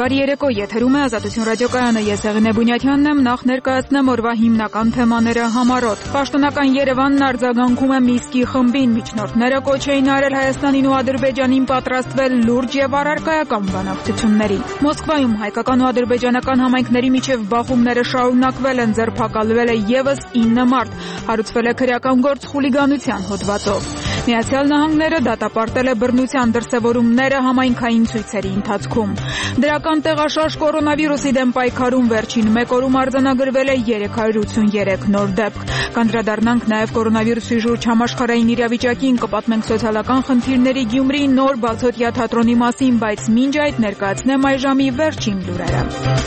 Բարի երեկո, եթերում է Ազատություն ռադիոկայանը, ես Եղինե Բունյաթյանն եմ, նախ ներկայացնեմ օրվա հիմնական թեմաները համառոտ։ Պաշտոնական Երևանն արձագանքում է Մինսկի խմբին, միջնորդները կոչ էին արել Հայաստանին ու Ադրբեջանին պատրաստվել լուրջ եւ առարկայական բանակցությունների։ Մոսկվայում հայկական ու ադրբեջանական համայնքների միջև բախումները շարունակվել են, ձերբակալվել է եւս 9 մարդ, հարուցվել է քրեական գործ խուլիգանության հոդվածով։ Միացյալ Նահանգները դատապարտել է բռնության դրսևորումները համայնքային ցույցերի ընթացքում։ Դրական տեղաշարժ կորոնավիրուսի դեմ պայքարում վերջին մեկ օրում արձանագրվել է 383 նոր դեպք։ Կանդրադառնանք նաև կորոնավիրուսի շուրջ համաշխարհային իրավիճակին, կպատմենք սոցիալական խնդիրների Գյումրիի նոր բացօթյա թատրոնի մասին, բայց մինչ այդ ներկայացնեմ այժմի վերջին լուրերը։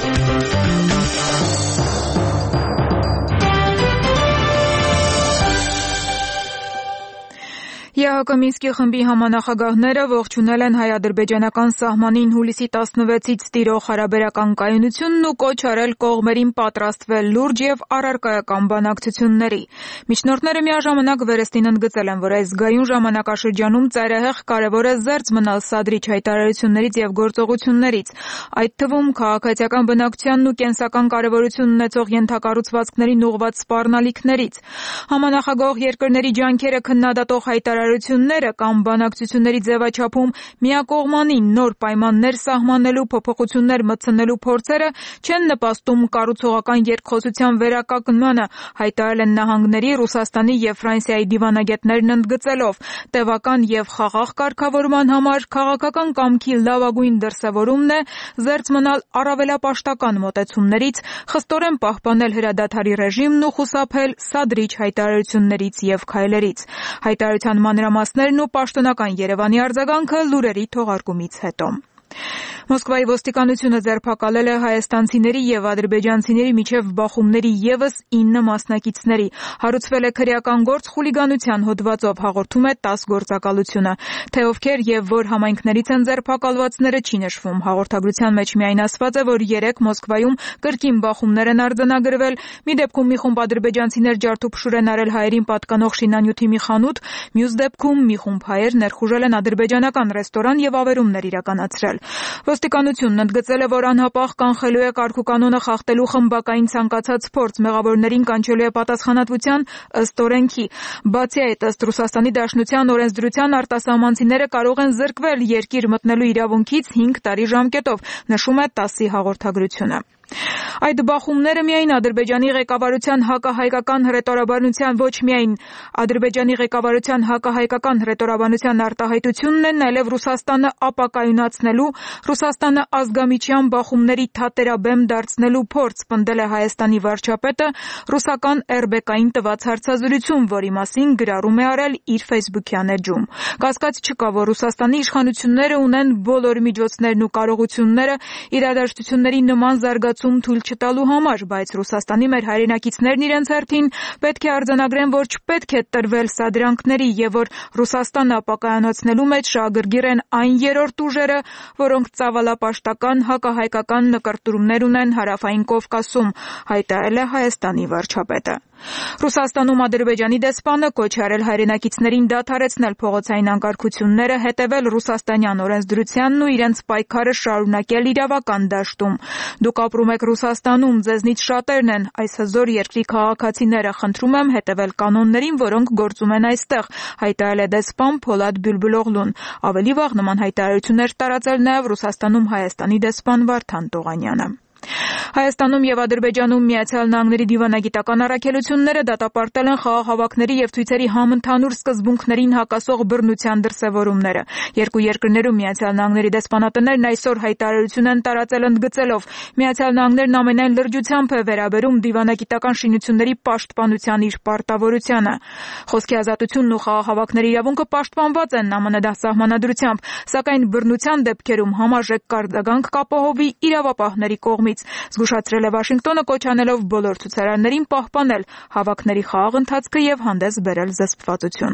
ԵԱՀԿ Մինսկի խմբի համանախագահները ողջունել են հայ-ադրբեջանական սահմանին հուլիսի 16-ից տիրող հարաբերական կայունությունն ու կոչ արել կողմերին պատրաստվել լուրջ եւ առարկայական բանակցությունների։ Միջնորդները միաժամանակ վերստին ընդգծել են, որ այս զգայուն ժամանակաշրջանում ծայրահեղ կարևոր է զերծ մնալ սադրիչ հայտարարություններից եւ գործողություններից, այդ թվում քաղաքացիական բնակչությանն ու կենսական կարևորություն ունեցող ենթակառուցվածքներին ուղղված սպառնալիքներից։ Համանախագահող երկրների ջանքերը քննադատող հայտարարությունները կամ բանակցությունների ձևաչափում միակողմանի նոր պայմաններ սահմանելու, փոփոխություններ մտցնելու փորձերը չեն նպաստում կառուցողական երկխոսության վերականգնմանը, հայտարարել են Նահանգների, Ռուսաստանի եւ Ֆրանսիայի դիվանագետներն ընդգծելով, տևական եւ խաղաղ կարգավորման համար քաղաքական կամքի լավագույն դրսևորումն է զերծ մնալ առավելապաշտական մոտեցումներից, խստորեն պահպանել հրադադարի ռեժիմն ու խուսափել սադրիչ հայտարարություններից եւ քայլերից։ Հայտարարության մանրամասներն ու պաշտոնական Երևանի արձագանքը լուրերի թողարկումից հետո։ Մոսկվայի ոստիկանությունը ձերբակալել է հայաստանցիների եւ ադրբեջանցիների միջև բախումների եւս 9 մասնակիցների։ Հարուցվել է քրեական գործ խուլիգանության հոդվածով, հաղորդում է ՏԱՍՍ գործակալությունը։ Թե ովքեր եւ որ համայնքներից են ձերբակալվածները չի նշվում։ Հաղորդագրության մեջ միայն ասված է, որ 3 Մոսկվայում կրկին բախումներ են արձանագրվել, մի դեպքում մի խումբ ադրբեջանցիներ ջարդուփշուր են արել հայերին պատկանող շինանյութի մի խանութ, մյուս դեպքում մի խումբ հայեր ներխուժել են ադրբեջանական ռեստորան եւ ավերումներ իրականացրել։ Ոստիկանությունն ընդգծել է, որ անհապաղ կանխելու է կարգուկանոնը խախտելու խմբակային ցանկացած փորձ, մեղավորներին կանչելու է պատասխանատվության ըստ օրենքի։ Բացի այդ, ըստ Ռուսաստանի Դաշնության օրենսդրության արտասահմանցիները կարող են զրկվել երկիր մտնելու իրավունքից 5 տարի ժամկետով, նշում է ՏԱՍՍ-ի հաղորդագրությունը։ Այդ բախումները միայն Ադրբեջանի ղեկավարության հակահայկական հռետորաբանության ոչ միայն Ադրբեջանի ղեկավարության հակահայկական հռետորաբանության արտահայտությունն են, այլև Ռուսաստանը ապակայունացնելու, Ռուսաստանը ազգամիջյան բախումների թատերաբեմ դարձնելու փորձ, պնդել է Հայաստանի վարչապետը ռուսական RBK-ին տված հարցազրույցում, որի մասին գրառում է արել իր Facebook-յան էջում։ Կասկած չկա, որ Ռուսաստանի իշխանությունները ունեն բոլոր միջոցներն ու կարողությունները իրադարձությունների նման զարգացում թույլ չտալու համար, բայց Ռուսաստանի մեր հայրենակիցներն իրենց հերթին պետք է արձանագրեն, որ չպետք է տրվել սադրանքների եւ որ Ռուսաստանը ապակայունացնելու մեջ շահագրգիռ են այն երրորդ ուժերը, որոնք ծավալապաշտական հակահայկական նկրտումներ ունեն Հարավային Կովկասում, հայտարարել է Հայաստանի վարչապետը։ Ռուսաստանում Ադրբեջանի դեսպանը կոչ արել հայրենակիցներին դադարեցնել փողոցային անկարգությունները, հետևել ռուսաստանյան օրենսդրությանն ու իրենց պայքարը շարունակել իրավական դաշտում։ Դուք ապրում եք Ռուսաստանում, ձեզնից շատերն են այս հզոր երկրի քաղաքացիները, խնդրում եմ հետևել կանոններին, որոնք գործում են այստեղ, հայտարարել է դեսպան Փոլադ Բյուլբուլօղլուն։ Ավելի վաղ նման հայտարարություններ տարածել նաև Ռուսաստանում Հայաստանի դեսպան Վարդան Տողանյանը։ Հայաստանում եւ Ադրբեջանում Միացյալ Նահանգների դիվանագիտական առաքելությունները դատապարտել են խաղաղավակների եւ ցույցերի համընդհանուր սկզբունքներին հակասող բռնության դրսևորումները։ Երկու երկրներում Միացյալ Նահանգների դեսպանատներն այսօր հայտարարություն են տարածել ընդգծելով. Միացյալ Նահանգներն ամենայն լրջությամբ է վերաբերում դիվանագիտական շինությունների պաշտպանության իր պարտավորությանը։ Խոսքի ազատությունն ու խաղաղավակների իրավունքը պաշտպանված են ԱՄՆ սահմանադրությամբ, սակայն բռնության դեպքերում համարժեք կարգադանք կապահովի իրավապահների կողմից։ Զգուշացրել է Վաշինգտոնը, կոչ անելով բոլոր ցուցարարներին պահպանել հավաքների խաղաղ ընթացքը եւ հանդես բերել զսպվածություն։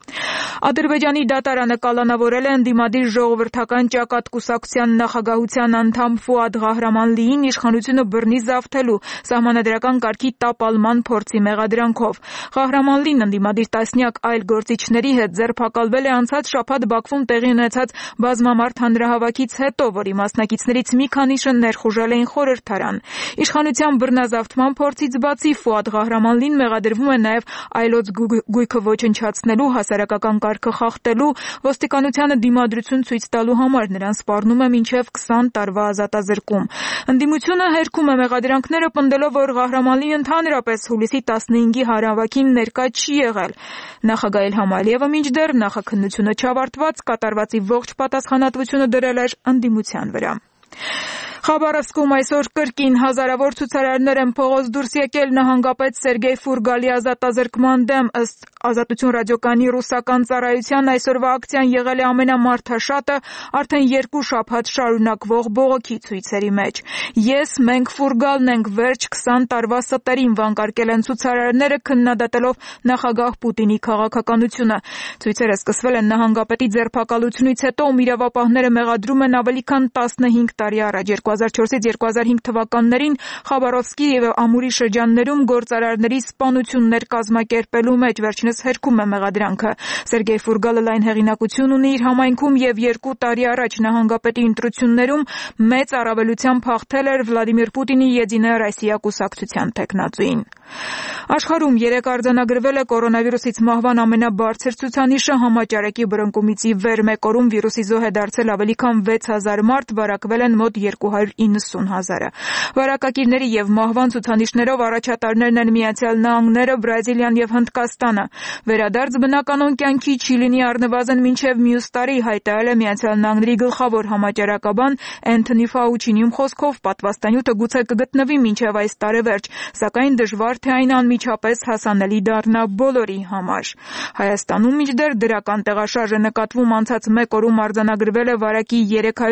Ադրբեջանի դատարանը կալանավորել է ընդդիմադիր ժողովրդական ճակատ կուսակցության նախագահության անդամ Ֆուադ Ղահրամանլիին իշխանությունը բռնի զավթելու սահմանադրական կարգի տապալման փորձի մեղադրանքով։ Ղահրամանլին ընդդիմադիր տասնյակ այլ գործիչների հետ ձերբակալվել է անցած շաբաթ Բաքվում տեղի ունեցած բազմամարդ հանրահավաքից հետո, որի մասնակիցներից մի քանիշը ներխուժել էին խորհրդարան։ Իշխանության բռնազավթման փորձից բացի Ֆուադ Ղահրամանլին մեղադրվում է նաև այլոց գույքը ոչնչացնելու, հասարակական կարգը խախտելու, ոստիկանությանը դիմադրություն ցույց տալու համար նրան սպառնում է մինչև 20 տարվա ազատազրկում։ Ընդդիմությունը հերքում է մեղադրանքները, պնդելով, որ Ղահրամանլին ընդհանրապես հուլիսի 15-ի հանրահավաքին ներկա չի եղել։ Նախագահ Իլհամ Ալիևը մինչդեռ նախաքննությունը չավարտված կատարվածի ողջ պատասխանատվությունը դրել էր ընդդիմության վրա։ Խաբարովսկում այսօր կրկին հազարավոր ցուցարարներ են փողոց դուրս եկել նահանգապետ Սերգեյ Ֆուրգալի ազատազրկման դեմ, ըստ Ազատություն ռադիոկայանի ռուսական ծառայության այսօրվա ակցիան եղել է ամենամարդաշատը արդեն 2 շաբաթ շարունակվող բողոքի ցույցերի մեջ։ Ես, մենք Ֆուրգալն ենք, վերջ 20 տարվա ստերին վանկարկել են ցուցարարները, քննադատելով նախագահ Պուտինի քաղաքականությունը։ Ցույցերը սկսվել են նահանգապետի ձերբակալությունից հետո, ում իրավապահները մեղադրում են ավելի քան 15 տարի առաջ 2004-ից 2005 թվականներին Խաբարովսկի և Ամուրի շրջաններում գործարարների սպանություններ կազմակերպելու մեջ վերջինս հերքում է մեղադրանքը։ Սերգեյ Ֆուրգալը լայն հեղինակություն ունի իր համայնքում և 2 տարի առաջ նահանգապետի ընտրություններում մեծ առավելությամբ հաղթել էր Վլադիմիր Պուտինի Եդինայա Ռոսիա կուսակցության թեկնածուին։ Աշխարհում 3 արձանագրվել է կորոնավիրուսից մահվան ամենաբարձր ցուցանիշը համաճարակի բռնկումից ի վեր։ Մեկ օրում վիրուսի զոհ է դարձել ավելի քան 6000 մարդ, վարակվել են մոտ 290,000-ը։ Վարակակիրների և մահվան ցուցանիշներով առաջատարներն են Միացյալ Նահանգները, Բրազիլիան և Հնդկաստանը։ Վերադարձ բնականոն կյանքի չի լինի առնվազն մինչև մյուս տարի, հայտարարել է Միացյալ Նահանգների գլխավոր համաճարակաբան Էնթոնի Ֆաուչիի խոսքով պատվաստանյութը գուցե կգտնվի մինչև այս տարեվերջ, սակայն դժվար թե այն անմիջապես հասանելի դառնա բոլորի համար։ Հայաստանում մինչդեռ դրական տեղաշարժ է նկատվում, անցած մեկ օրում արձանագրվել է վարակի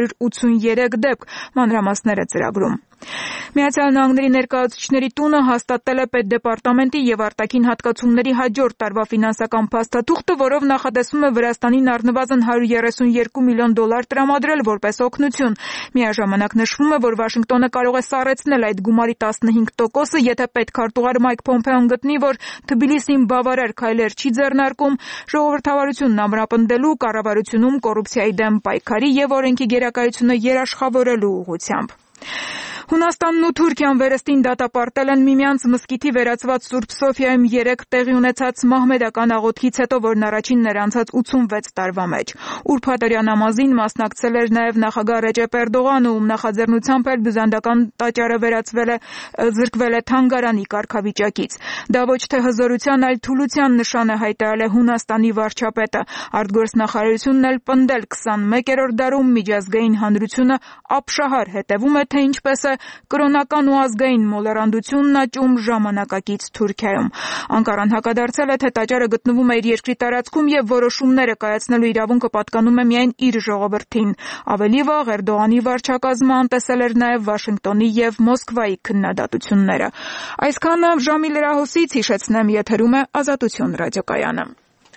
383 դեպք, մանրամասները ծրագրում։ Միացյալ Նահանգների ներկայացուցիչների տունը հաստատել է Պետդեպարտամենտի և արտաքին հատկացումների հաջորդ տարվա ֆինանսական փաստաթուղթը, որով նախատեսվում է Վրաստանին առնվազն $132 միլիոն տրամադրել որպես օգնություն։ Միաժամանակ նշվում է, որ Վաշինգտոնը կարող է սառեցնել այդ գումարի 15%-ը, եթե պետքարտուղար Մայք Փոմփեոն գտնի, որ Թբիլիսին բավարար քայլեր չի ձեռնարկում ժողովրդավարությունն ամրապնդելու, կառավարությունում կոռուպցիայի դեմ պայքարի և օրենքի գերակայությունը երաշխավորելու ուղղությամբ։ Հունաստանն ու Թուրքիան վերստին դատապարտել են միմյանց մզկիթի վերածված Սուրբ Սոֆիայում 3 տեղի ունեցած մահմեդական աղոթքից հետո, որն առաջինն էր անցած 86 տարվա մեջ։ Ուրբաթօրյա նամազին մասնակցել էր նաև նախագահ Ռեջեփ Էրդողանը, ում նախաձեռնությամբ էլ բյուզանդական տաճարը զրկվել է թանգարանի կարգավիճակից։ Դա ոչ թե հզորության, այլ թուլության նշան է, հայտարարել է Հունաստանի վարչապետը։ Արտգործնախարարությունն էլ պնդել 21-րդ դարում միջազգային հանրությունը ապշահար հետևում է, թե ինչպես է կրոնական ու ազգային մոլեռանդությունն աճում ժամանակակից Թուրքիայում։ Անկարան հակադարձել է, թե տաճարը գտնվում է իր երկրի տարածքում և որոշումները կայացնելու իրավունքը պատկանում է միայն իր ժողովրդին։ Ավելի վաղ Էրդողանի վարչակազմը անտեսել էր նաև Վաշինգտոնի և Մոսկվայի քննադատությունները։ Այսքանը ժամի լրահոսից, հիշեցնեմ, եթերում է Ազատություն ռադիոկայանը։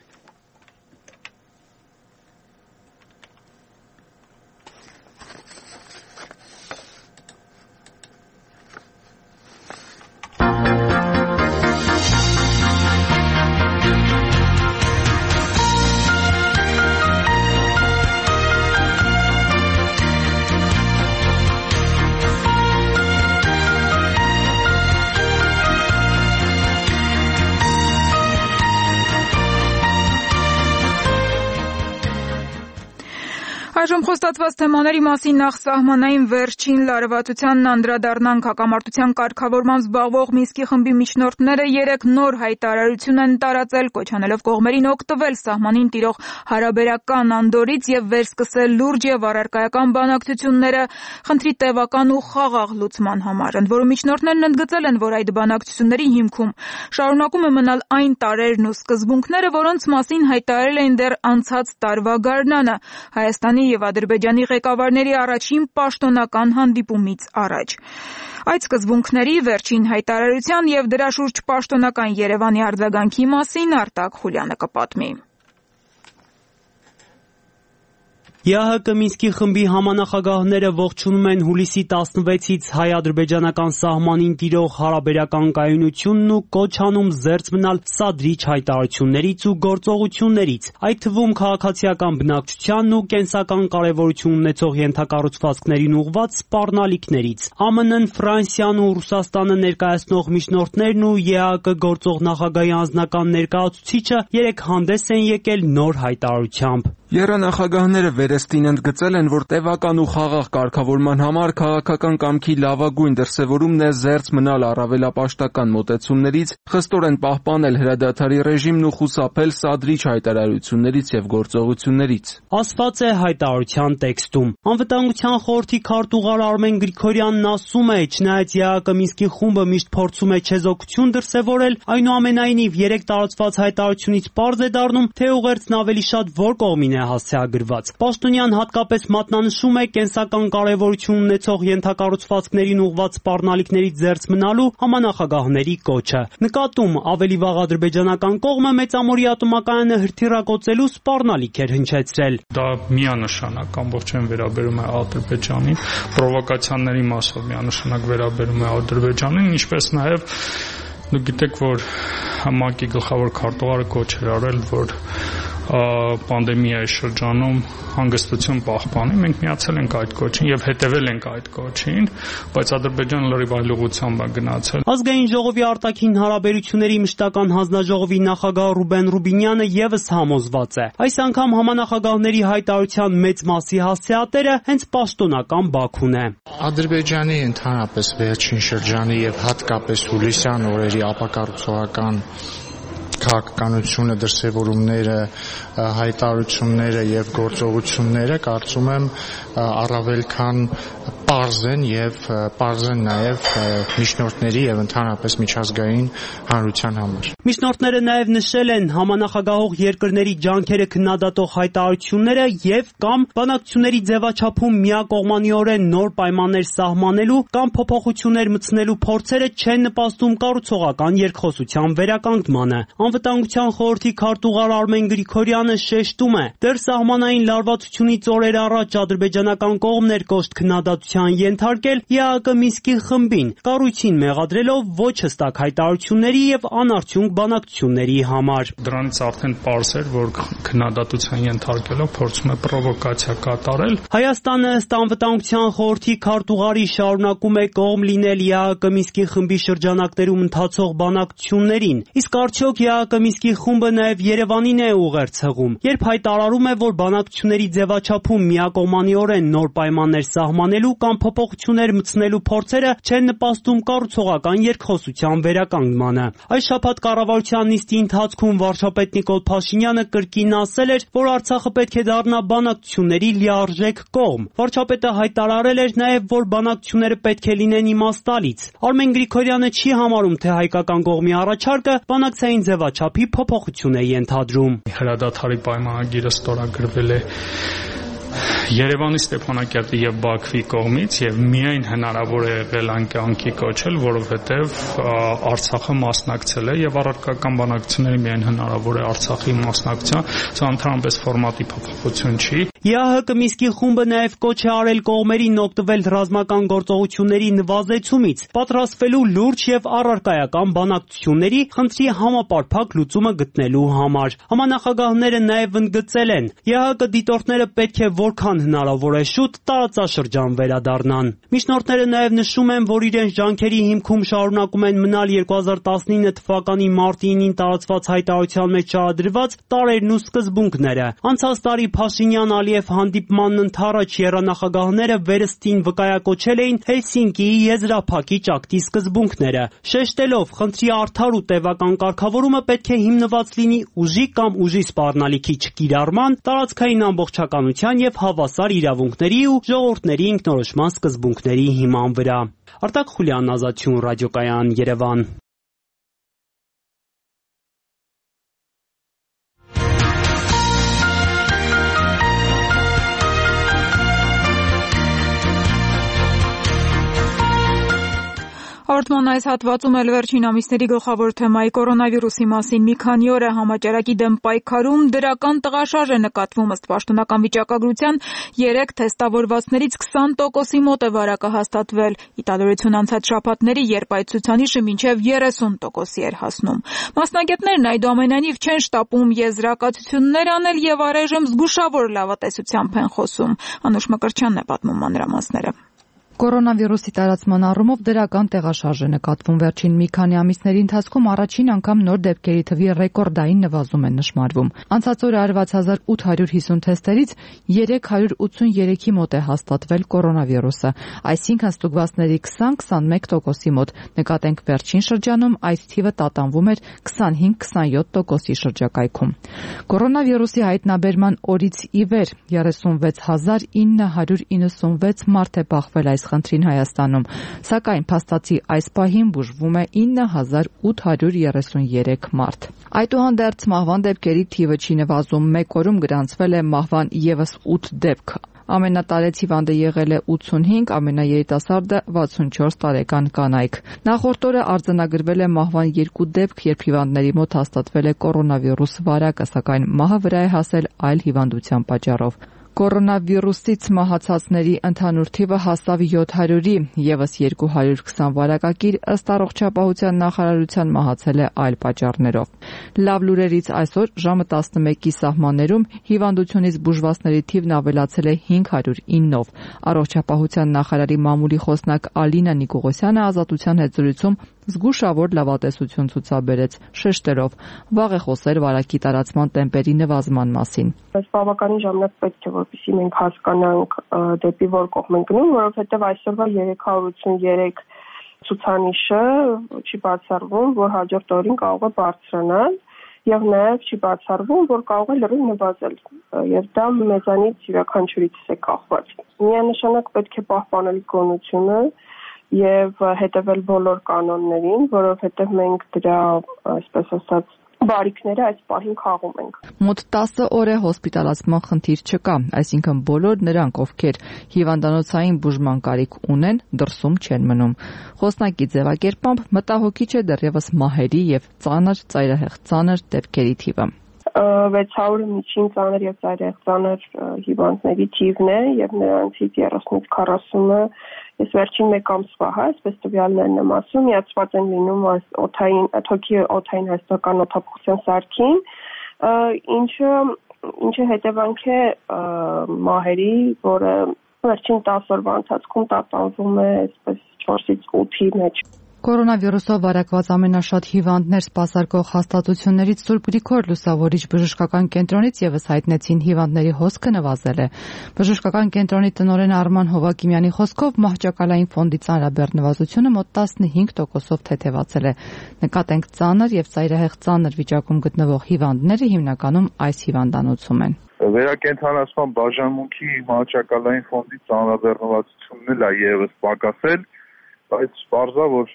Այժմ խոստացված թեմաների մասին նախ սահմանային վերջին լարվածությանն անդրադառնանք։ Հակամարտության կարգավորմամբ զբաղվող Մինսկի խմբի միջնորդները 3 նոր հայտարարություն են տարածել, կոչանելով կողմերին օգտվել սահմանին տիրող հարաբերական անդորից և վերսկսել լուրջ և առարկայական բանակցությունները խնդրի տևական ու խաղաղ լուծման համար։ Ընդ որում միջնորդներն ընդգծել են, որ այդ բանակցությունների հիմքում շարունակում է մնալ այն տարրերն ու սկզբունքները, որոնց մասին հայտարարել էին դեռ անցած տարվա գարնանը Հայաստանի և Ադրբեջանի ղեկավարների առաջին պաշտոնական հանդիպումից առաջ։ Այդ սկզբունքների վերջին հայտարարության և դրա շուրջ պաշտոնական Երևանի արձագանքի մասին Արտակ Խուլյանը կպատմի։ ԵԱՀԿ Մինսկի խմբի համանախագահները ողջունում են հուլիսի 16-ից հայ-ադրբեջանական սահմանին տիրող հարաբերական կայունությունն ու կոչ անում զերծ մնալ սադրիչ հայտարարություններից ու գործողություններից, այդ թվում քաղաքացիական բնակչությանն ու կենսական կարևորություն ունեցող ենթակառուցվածքներին ուղղված սպառնալիքներից։ ԱՄՆ-ն, Ֆրանսիան ու Ռուսաստանը ներկայացնող միջնորդներն ու ԵԱՀԿ գործող նախագահի անձնական ներկայացուցիչը երեկ հանդես են եկել նոր հայտարարությամբ։ Եռանախագահները վերստին ընդգծել են, որ տևական ու խաղաղ կարգավորման համար քաղաքական կամքի լավագույն դրսևորումն է զերծ մնալ առավելապաշտական մոտեցումներից, խստորեն պահպանել հրադադարի ռեժիմն ու խուսափել սադրիչ հայտարարություններից եւ գործողություններից։ Ասված է հայտարարության տեքստում։ Անվտանգության խորհրդի քարտուղար Արմեն Գրիգորյանն ասում է, չնայած ԵԱՀԿ Մինսկի խումբը միշտ փորձում է չեզոքություն դրսևորել, այնուամենայնիվ երեք տարածված հայտարարությունից պարզ է դառնում, թե ուղերձն ավելի շատ որ կողմին է հասցեագրված։ Պաշտոնյան հատկապես մատնանշում է կենսական կարևորություն ունեցող ենթակառուցվածքներին ուղղված սպառնալիքներից զերծ մնալու համանախագահների կոչը։ Նկատում ավելի վաղ ադրբեջանական կողմը մեծամորի ատոմակայանը հրթիռակոծելու սպառնալիք էր հնչեցրել։ Դա միանշանակ ամբողջովին վերաբերում է Ադրբեջանին, պրովոկացիաների մասով միանշանակ վերաբերում է Ադրբեջանին, ինչպես նաև դուք գիտեք, որ ՄԱԿ-ի գլխավոր քարտուղարը կոչ էր արել, որ պանդեմիայի շրջանում հանգստություն պահպանի, մենք միացել ենք այդ կոչին եւ հետեւել ենք այդ կոչին, բայց Ադրբեջանը լրիվ այլ ուղղությամբ է գնացել։ Ազգային ժողովի արտաքին հարաբերությունների մշտական հանձնաժողովի նախագահ Ռուբեն Ռուբինյանը եւս համոզված է։ Այս անգամ համանախագահների հայտարարության մեծ մասի հասցեատերը հենց պաշտոնական Բաքուն է։ Ադրբեջանի ընդհանրապես վերջին շրջանի եւ հատկապես հուլիսյան օրերի ապակառուցողական քաղաքականությունը, դրսևորումները, հայտարարությունները եւ գործողությունները կարծում եմ առավել քան պարզ են եւ պարզ են նաեւ միջնորդների եւ ընդհանրապես միջազգային հանրության համար։ Միջնորդները նաեւ նշել են համանախագահող երկրների ջանքերը քննադատող հայտարարությունները եւ կամ բանակցությունների ձևաչափում միակողմանիորեն նոր պայմաններ սահմանելու կամ փոփոխություններ մտցնելու փորձերը չեն նպաստում կառուցողական երկխոսության վերականգնմանը։ Անվտանգության խորհրդի քարտուղար Արմեն Գրիգորյանը շեշտում է, դեռ սահմանային լարվածությունից օրեր առաջ ադրբեջանական կողմն էր կոշտ քննադատության ենթարկել ԵԱՀԿ Մինսկի խմբին, կառույցին մեղադրելով ոչ հստակ հայտարարությունների եւ անարդյունք բանակցությունների համար։ Դրանից արդեն պարզ էր, որ քննադատության ենթարկելով փորձում է պրովոկացիա կատարել։ Հայաստանը ըստ անվտանգության խորհրդի քարտուղարի շարունակում է կողմ լինել ԵԱՀԿ Մինսկի խմբի շրջանակներում ընթացող բանակցություններին, իսկ արդյոք ԵԱՀԿ Մինսկի խումբը նաև Երևանին է ուղերձ երբ հայտարարում է, որ բանակցությունների ձևաչափում միակողմանիորեն նոր պայմաններ սահմանելու կամ փոփոխություններ մտցնելու փորձերը չեն նպաստում կառուցողական երկխոսության վերականգնմանը։ Այս շաբաթ կառավարության նիստի ընթացքում վարչապետ Նիկոլ Փաշինյանը կրկին ասել էր, որ Արցախը պետք է դառնա բանակցությունների լիարժեք կողմ։ Վարչապետը հայտարարել էր նաև, որ բանակցությունները պետք է լինեն իմաստալից։ Արմեն Գրիգորյանը չի համարում, թե հայկական կողմի առաջարկը բանակցային ձևաչափի փոփոխություն է ենթադրում։ Հրադադարի պայմանագիրը ստորագրվել է Երևանի, Ստեփանակերտի եւ Բաքվի կողմից եւ միայն հնարավոր է եղել անկյանքի կոչել, որովհետեւ Արցախը մասնակցել է եւ առարկական բանակցությունների միայն հնարավոր է Արցախի մասնակցության, սա ընդհանրապես ֆորմատի փոփոխություն չի։ ԵԱՀԿ Մինսկի խումբը նաև կոչ է արել կողմերին օգտվել ռազմական գործողությունների նվազեցումից, պատրաստվելու լուրջ եւ առարկայական բանակցությունների խնդրի համապարփակ լուծումը գտնելու համար։ Համանախագահները նաև ընդգծել են, ԵԱՀԿ դիտորդները պետք է որքան հնարավոր է շուտ տարածաշրջան վերադառնան։ Միջնորդները նաև նշում են, որ իրենց ջանքերի հիմքում շարունակում են մնալ 2019 թվականի մարտի 9-ին տարածված հայտարարության մեջ շարադրված տարերն ու սկզբունքները։ Անցած տարի Փաշինյան-Ալիև հանդիպմանն ընդառաջ եռանախագահները վերստին վկայակոչել էին Հելսինկիի եզրափակիչ ակտի սկզբունքները, շեշտելով խնդրի արդար ու տևական կարգավորումը պետք է հիմնված լինի ուժի կամ ուժի սպառնալիքի չկիրառման, տարածքային ամբողջականության եւ հավասար իրավունքների ու ժողովուրդների ինքնորոշման սկզբունքների հիման վրա։ Արտակ Խուլյան, Ազատություն, Ռադիոկայան, Երևան։ Լրատվության այս հատվածում էլ վերջին ամիսների գլխավոր թեմայի կորոնավիրուսի մասին մի քանի օր է համաճարակի դեմ պայքարում դրական տղաշարժ է նկատվում ըստ պաշտոնական վիճակագրության 3 թեստավորվածներից 20%-ի մոտ է վարակը հաստատվել։ Ի տարբերություն անցած շաբաթների, երբ այդ ցուցանիշը մինչև 30%-ի էր հասնում։ Մասնագետներն այդուամենայնիվ չեն շտապում եզրակացություններ անել եւ առայժմ զգուշավոր լավատեսությամբ են խոսում։ Անուշ Մկրտչյանն է պատմում մանրամասները։ Կորոնավիրուսի տարածման առումով դրական տեղաշարժ է նկատվում վերջին մի քանի ամիսների ընթացքում առաջին անգամ նոր դեպքերի թվի ռեկորդային նվազում է նշմարվում։ Անցած օրը արված 1850 թեստերից 383-ի մոտ է հաստատվել կորոնավիրուսը, այսինքն ստուգվածների 20-21%-ի մոտ։ Նկատենք վերջին շրջանում այս թիվը տատանվում էր 25-27%-ի շրջակայքում։ Կորոնավիրուսի հայտնաբերման օրից ի վեր 36996 մարդ է բախվել այս խնդրին Հայաստանում, սակայն փաստացի այս պահին բուժվում է 9833 մարդ։ Այդուհանդերձ մահվան դեպքերի թիվը չի նվազում, մեկ օրում գրանցվել է մահվան եւս 8 դեպք։ Ամենատարեց հիվանդը եղել է 85, ամենաերիտասարդը 64 տարեկան կանայք։ Նախորդ օրը արձանագրվել է մահվան 2 դեպք, երբ հիվանդների մոտ հաստատվել է կորոնավիրուս վարակը, սակայն մահը վրա է հասել այլ հիվանդության պատճառով։ Կորոնավիրուսից մահացածների ընդհանուր թիվը հասավ 700-ի, եւս 220 վարակագիր ըստ առողջապահության նախարարության մահացել է այլ պատճառներով։ Լավ լուրերից այսօր ժամը 11-ի սահմաններում հիվանդությունից բուժվածների թիվն ավելացել է 509-ով։ Առողջապահության նախարարի մամուլի խոսնակ Ալինա Նիկողոսյանը Ազատության հետ զրույցում զգուշավոր լավատեսություն ցուցաբերեց, շեշտերով վաղ է խոսել վարակի տարածման տեմպերի նվազման մասին։ Բայց բավականին ժամանակ պետք է, որպեսզի մենք հասկանանք դեպի որ կողմ ենք գնում, որովհետև այսօրվա 383 ցուցանիշը չի բացառվում, որ հաջորդ օրին կարող է բարձրանալ, եւ նաեւ չի բացառվում, որ կարող է լրիվ նվազել, եւ դա մեզանից յուրաքանչյուրից է կախված։ Միանշանակ պետք է պահպանել գոնությունը եւ հետեւել բոլոր կանոններին, որովհետեւ մենք դրա, այսպես ասած, բարիկները այս պահին խաղում ենք։ Մոտ 10 օր է հոսպիտալացման խնդիր չկա, այսինքն բոլոր նրանք, ովքեր հիվանդանոցային բուժման կարիք ունեն, դրսում չեն մնում։ Խոսնակի ձևակերպամբ մտահոգիչ է դեռևս մահերի եւ ծայրահեղ ծանր դեպքերի թիվը։ 600-ը միջին ծանր եւ ծայրահեղ ծանր հիվանդների թիվն է եւ նրանցից 30-ից 40-ը ես վերջին մեկ ամսվա, այսպես տվյալներն եմ ասում, միացված են լինում օդային հաստատական օդափոխության սարքին, ինչը հետևանք է մահերի, որը վերջին 10 օրվա ընթացքում տատանվում է այսպես 4-ից 8-ի մեջ։ Կորոնավիրուսով վարակված ամենաշատ հիվանդներ սպասարկող հաստատություններից Սուրբ Գրիգոր Լուսավորիչ բժշկական կենտրոնից եւս հայտնեցին հիվանդների հոսքը նվազել է։ Բժշկական կենտրոնի տնօրեն Արման Հովակիմյանի խոսքով մահճակալային ֆոնդի ծանրաբեռ նվազությունը մոտ 15%-ով թեթևացել է։ Նկատենք ծանր եւ ծայրահեղ ծանր վիճակում գտնվող հիվանդները հիմնականում այս հիվանդանոցում են։ Վերակենդանացման բաժանմունքի մահճակալային ֆոնդի ծանրաբեռ նվազությունն էլ է եւս պակասել, բայց բարձա որ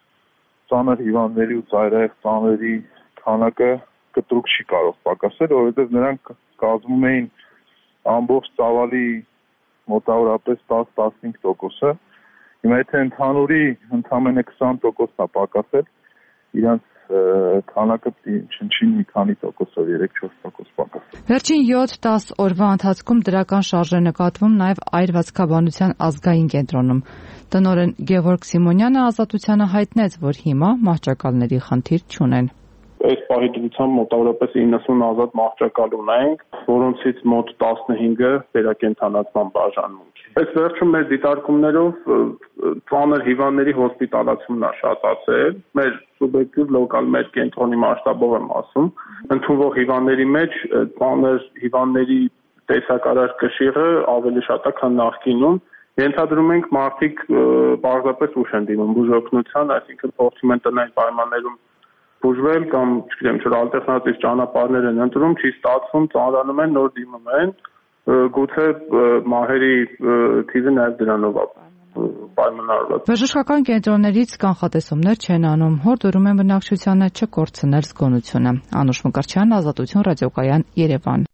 ծանր հիվանդների ու ծայրահեղ ծանրերի քանակը կտրուկ չի կարող պակասել, որովհետև նրանք կազմում էին ամբողջ ծավալի մոտավորապես 10-15%-ը։ Հիմա եթե ընդհանուրի ընդամենը 20%-ն է պակասել, իրանց քանակը չնչին մի քանի տոկոսով 3-4% պակասել։ Վերջին 7-10 օրվա ընթացքում դրական շարժ է նկատվում նաև այրվածքաբանության ազգային կենտրոնում։ Տնօրեն Գևորգ Սիմոնյանը Ազատությանը հայտնեց, որ հիմա մահճակալների խնդիր չունեն։ Այս պահի դրությամբ մոտավորապես 90 ազատ մահճակալ ունենք, որոնցից մոտ 15-ը վերակենդանացման բաժանմունքի։ Այս վերջում մեր դիտարկումներով ծանր հիվանդների հոսպիտալացումն է շատացել։ Մեր սուբյեկտիվ լոկալ մեր կենտրոնի մասշտաբով եմ ասում, ընդունվող հիվանդների մեջ ծանր հիվանդների տեսակարար կշիռը ավելի շատ է, քան նախկինում։ Ենթադրում ենք մարդիկ պարզապես ուշ են դիմում բուժօգնության, այսինքն փորձում են տնային պայմաններում բուժվել կամ, չգիտեմ, չէ, ալտերնատիվ ճանապարհներ են ընտրում, չի ստացվում, ծանրանում են, նոր դիմում են, գուցե մահերի թիվը նաև դրանով է պայմանավորված։ Բժշկական կենտրոններից կանխատեսումներ չեն անում, հորդորում են բնակչությանը չկորցնել զգոնությունը։ Անուշ Մկրտչյան, Ազատություն ռադիոկայան, Երևան։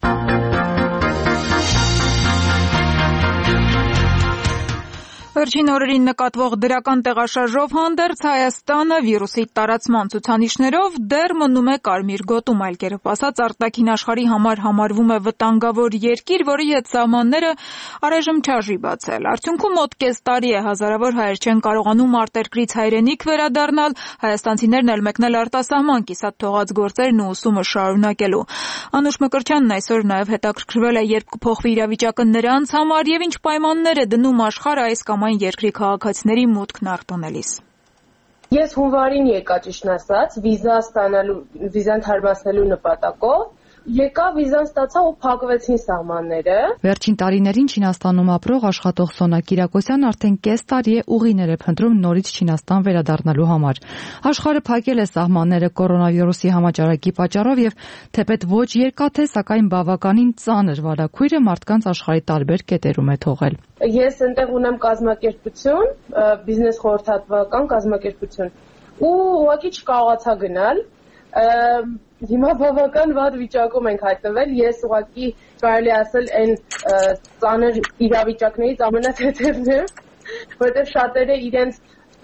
Վերջին օրերին նկատվող դրական տեղաշարժով հանդերձ Հայաստանը վիրուսի տարածման ցուցանիշներով դեռ մնում է կարմիր գոտում, այլ կերպ ասած արտաքին աշխարհի համար համարվում է վտանգավոր երկիր, որի հետ սահմանները առայժմ չարժի բացել։ Արդյունքում մոտ կես տարի է հազարավոր հայեր չեն կարողանում արտերկրից հայրենիք վերադառնալ, հայաստանցիներն էլ մեկնել արտասահման կիսատ թողած գործերն ու ուսումը շարունակելու։ Անուշ Մկրտչյանն այսօր նաև հետաքրքրվել է, երբ կփոխվի իրավիճակը նրանց համար եւ ինչ պայմաններ է դնում աշխարհը այս կամ այն երկրի քաղաքացիների մուտքն արտոնելիս։ Ես հունվարին եկա, ճիշտն ասած, վիզան թարմացնելու նպատակով, եկա, վիզան ստացա ու փակվեցին սահմանները։ Վերջին տարիներին Չինաստանում ապրող աշխատող Սոնա Կիրակոսյան արդեն կես տարի է ուղիներ է փնտրում նորից Չինաստան վերադառնալու համար։ Աշխարհը փակել է սահմանները կորոնավիրուսի համաճարակի պատճառով եւ թեպետ ոչ երկաթե, սակայն բավականին ծանր վարակույրը մարդկանց աշխարհի տարբեր կետերում է թողել։ Ես ընտեղ ունեմ կազմակերպություն, բիզնես խորհրդատվական կազմակերպություն, ու ուղղակի չկարողացա գնալ։ Հիմա բավական վատ վիճակում ենք հայտնվել, ես ուղղակի կարելի ասել այն ծանր իրավիճակներից ամենաթեթևն եմ, որտեղ շատերը իրենց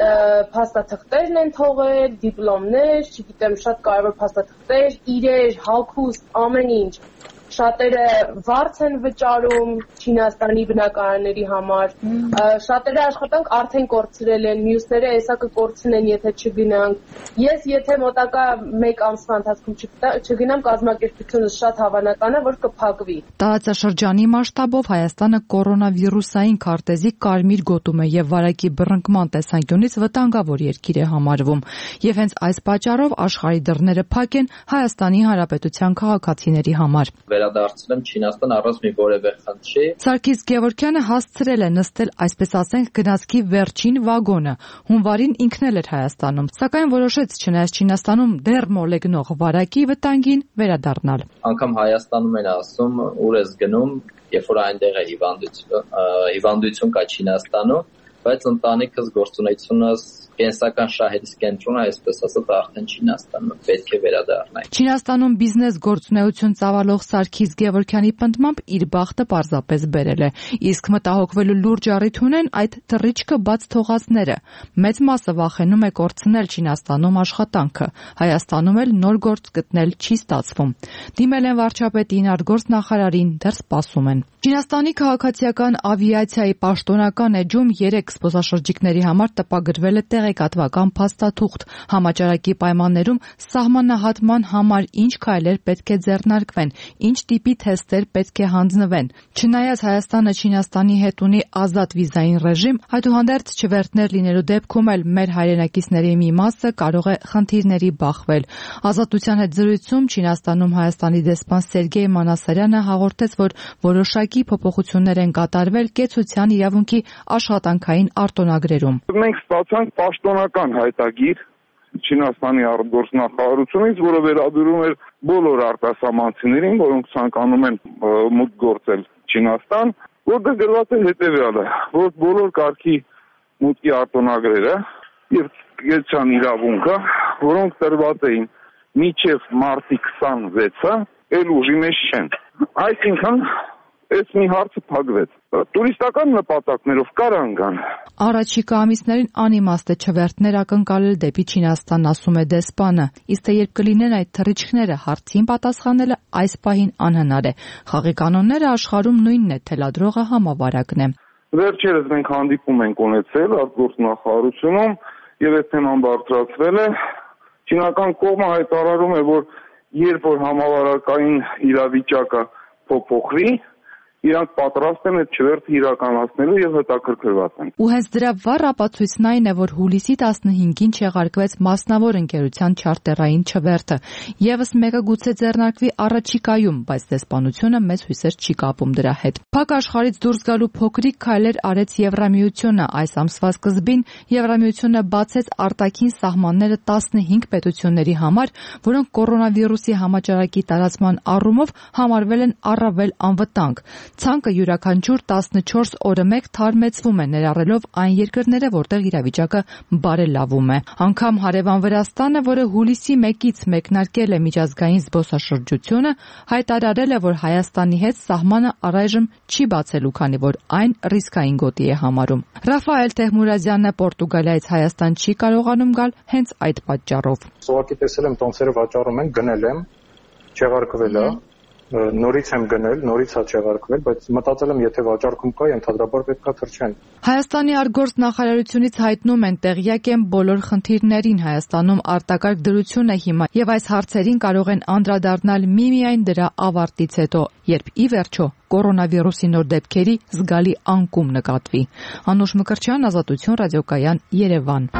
փաստաթղթերն են թողել, դիպլոմներ, չգիտեմ, շատ կարևոր փաստաթղթեր, իրեր, հագուստ, ամեն ինչ։ Շատերը վարձ են վճարում Չինաստանի բնակարանների համար, շատերը աշխատանք արդեն կորցրել են, մյուսները հեսա կկորցնեն, եթե չգնանք։ Ես եթե մոտակա 1 ամսվա ընթացքում չգնամ, կազմակերպությունս շատ հավանական է, որ կփակվի։ Տարածաշրջանի մասշտաբով Հայաստանը կորոնավիրուսային քարտեզի կարմիր գոտում է եւ վարակի բռնկման տեսանկյունից վտանգավոր երկիր է համարվում։ Եվ հենց այս պատճառով աշխարհի դռները փակ են Հայաստանի Հանրապետության քաղաքացիների համար։ Վերադարձել եմ Չինաստան առանց մի որևէ խնդրի։ Սարգիս Գևորգյանը հասցրել է նստել, այսպես ասենք, գնացքի վերջին վագոնը։ Հունվարին ինքն էլ էր Հայաստանում, սակայն որոշեց չնայած Չինաստանում դեռ մոլեգնող վարակի վտանգին վերադառնալ։ Անկամ Հայաստանում են ասում, ուր ես գնում, երբ որ այնտեղ է հիվանդություն կա Չինաստանում, բայց ընտանիքս գործունեությունս կենսական շահերից կենտրոնը, այսպես ասած, արդեն Չինաստանում պետք է վերադառնայի։ Չինաստանում բիզնես գործունեություն ծավալող Սարգիս Գևորգյանի պնդմամբ իր բախտը պարզապես բերել է, իսկ մտահոգվելու լուրջ առիթ ունեն այդ թռիչքը բաց թողածները։ Մեծ մասը վախենում է կորցնել Չինաստանում աշխատանքը, Հայաստանում էլ նոր գործ գտնել չի ստացվում։ Դիմել են վարչապետին, արտգործնախարարին, դեռ սպասում են։ Չինաստանի քաղաքացիական ավիացիայի պաշտոնական էջում 3 զբոսաշրջիկների համար տպագրվել է տեղեկատվական փաստաթուղթ։ Համաճարակի պայմաններում սահմանահատման համար ինչ քայլեր պետք է ձեռնարկվեն, ինչ տիպի թեստեր պետք է հանձնվեն։ Չնայած Հայաստանը Չինաստանի հետ ունի ազատ վիզային ռեժիմ, այդուհանդերձ չվերթներ լինելու դեպքում էլ մեր հայրենակիցների մի մասը կարող է խնդիրների բախվել։ Ազատության հետ զրույցում Չինաստանում Հայաստանի դեսպան Սերգեյ Մանասարյանը հաղորդեց, որ որոշակի փոփոխություններ են կատարվել կեցության իրավունքի աշխատանքային արտոնագրերում։ Մենք ստացանք պաշտոնական հայտագիր Չինաստանի արտգործնախարարությունից, որը վերաբերում էր բոլոր արտասահմանցիներին, որոնք ցանկանում են մուտք գործել Չինաստան, որտեղ գրված է հետևյալը, որ բոլոր կարգի մուտքի արտոնագրերը եւ կեցության իրավունքը, որոնք տրված էին մինչև մարտի 26-ը, ել ուժի մեջ չեն։ Այսինքն այս մի հարցը փակվեց։ Տուրիստական նպատակներով կարան գան։ Առաջիկա ամիսներին անիմաստ է չվերթներ ակնկալել դեպի Չինաստան, ասում է դեսպանը, իսկ թե երբ կլինեն այդ թռիչքները, հարցին պատասխանելը այս պահին անհնար է։ Խաղի կանոնները աշխարհում նույնն է, թելադրողը համավարակն է։ Վերջերս մենք հանդիպում ենք ունեցել արտգործնախարարությունում եւ այս թեման բարձրացվել է։ Չինական կողմը հայտարարում է, որ երբ որ համավարակային իրավիճակը փոփոխվի, իրանք պատրաստ են այդ չվերթը իրականացնելու եւ հետաքրքրված են։ Ու հենց դրա վառ ապացույցն այն է, որ հուլիսի 15-ին չեղարկվեց մասնավոր ընկերության չարտերային չվերթը։ Եվս մեկը գուցե ձեռնարկվի առաջիկայում, բայց դեսպանությունը մեծ հույսեր չի կապում դրա հետ։ Փակ աշխարհից դուրս գալու փոքրիկ քայլեր արեց Եվրամիությունը։ Այս ամսվա սկզբին Եվրամիությունը բացեց արտաքին սահմանները 15 պետությունների համար, որոնք կորոնավիրուսի համաճարակի տարածման առումով համարվել են առավել անվտանգ։ Ցանկը յուրաքանչյուր 14 օրը մեկ թարմեցվում է, ներառելով այն երկրները, որտեղ իրավիճակը բարելավում է։ Անգամ հարևան Վրաստանը, որը հուլիսի 1-ից մեկնարկել է միջազգային զբոսաշրջությունը, հայտարարել է, որ Հայաստանի հետ սահմանը առայժմ չի բացելու, քանի որ այն ռիսկային գոտի է համարում։ Ռաֆայել Թեհմուրազյանը Պորտուգալիայից Հայաստան չի կարողանում գալ հենց այդ պատճառով։ Ուղղակի տեսել եմ տոմսերը վաճառում են, գնել եմ, չեղարկվել է, նորից եմ գնել, նորից է չեղարկվել, բայց մտածել եմ, եթե վաճառքում կա, ընդհանրապես պետքա թրջեն։ Հայաստանի արտգործ նախարարությունից հայտնում են, տեղյակ են բոլոր խնդիրներին, Հայաստանում արտակարգ դրություն է հիմա եւ այս հարցերին կարող են անդրադառնալ միմիայն դրա ավարտից հետո, երբ ի վերջո կորոնավիրուսի նոր դեպքերի զգալի անկում նկատվի։ Անուշ Մկրտչյան, Ազատություն ռադիոկայան, Երևան։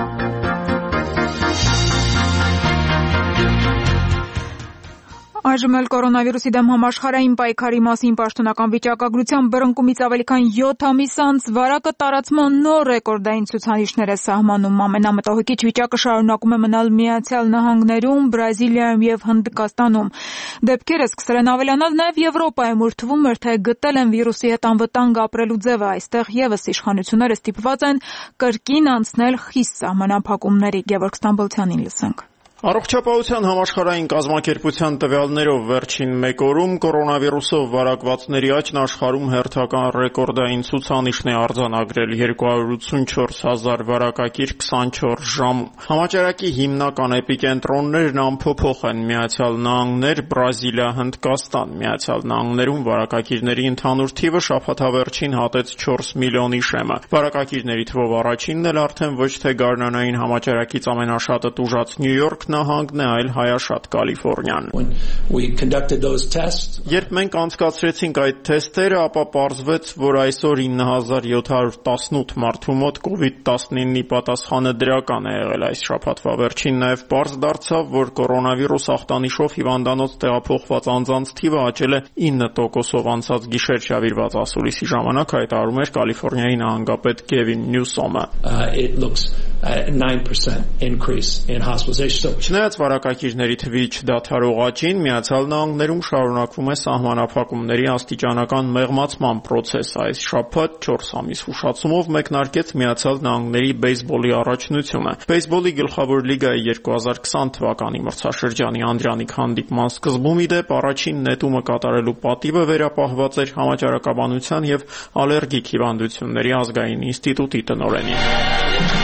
Այժմ էլ կորոնավիրուսի դեմ համաշխարհային պայքարի մասին պաշտոնական վիճակագրության բռնկումից ավելի քան 7 ամիս անց վարակը տարածման նոր ռեկորդային ցուցանիշներ է սահմանում։ Ամենամտահոգիչ վիճակը շարունակում է մնալ Միացյալ Նահանգներում, Բրազիլիայում եւ Հնդկաստանում։ Դեպքերը սկսել են ավելանալ նաեւ Եվրոպայում, ուր թվում էր, թե գտել են վիրուսի հետ անվտանգ ապրելու ձևը։ Այստեղ եւս իշխանությունները ստիպված են կրկին անցնել խիստ սահմանափակումների։ Գևորգ Ստամբոլցյանին լսենք։ Առողջապահության համաշխարհային կազմակերպության տվյալներով վերջին մեկ օրում կորոնավիրուսով վարակվածների աճն աշխարհում հերթական ռեկորդային ցուցանիշն է արձանագրել 284,000 վարակակիր 24 ժամում։ Համաճարակի հիմնական էպիկենտրոններն անփոփոխ են՝ Միացյալ Նահանգներ, Բրազիլիա, Հնդկաստան։ Միացյալ Նահանգներում վարակակիրների ընդհանուր թիվը շաբաթավերջին հատեց 4 միլիոնի շեմը։ Վարակակիրների թվով առաջինն էլ արդեն ոչ թե գարնանային համաճարակից ամենաշատը տուժած Նյու Յորք նահանգն է, այլ հայաշատ Կալիֆոռնիան։ Երբ մենք անցկացրեցինք այդ թեստերը, ապա պարզվեց, որ այսօր 9718 մարդու մոտ COVID-19-ի պատասխանը դրական է եղել այս շաբաթվա վերջին, նաև պարզ դարձավ, որ կորոնավիրուս ախտանիշով հիվանդանոց տեղափոխված անձանց թիվը աճել է 9%-ով անցած գիշեր շավիրված ասուլիսի ժամանակ, հայտարարում էր Կալիֆոռնիայի նահանգապետ Գևին Նյուսոմը։ Չնայած վարակակիրների թվի չդադարող աճին, Միացյալ Նահանգներում շարունակվում է սահմանափակումների աստիճանական մեղմացման պրոցեսը։ Այս շաբաթ 4 ամիս հուշացումով մեկնարկեց Միացյալ Նահանգների բեյսբոլի առաջնությունը։ Բեյսբոլի գլխավոր լիգայի 2020 թվականի մրցաշրջանի անդրանիկ հանդիպման սկզբում ի դեպ առաջին նետումը կատարելու պատիվը վերապահված էր համաճարակաբանության եւ ալերգիկ հիվանդությունների ազգային ինստիտուտի տնօրենին։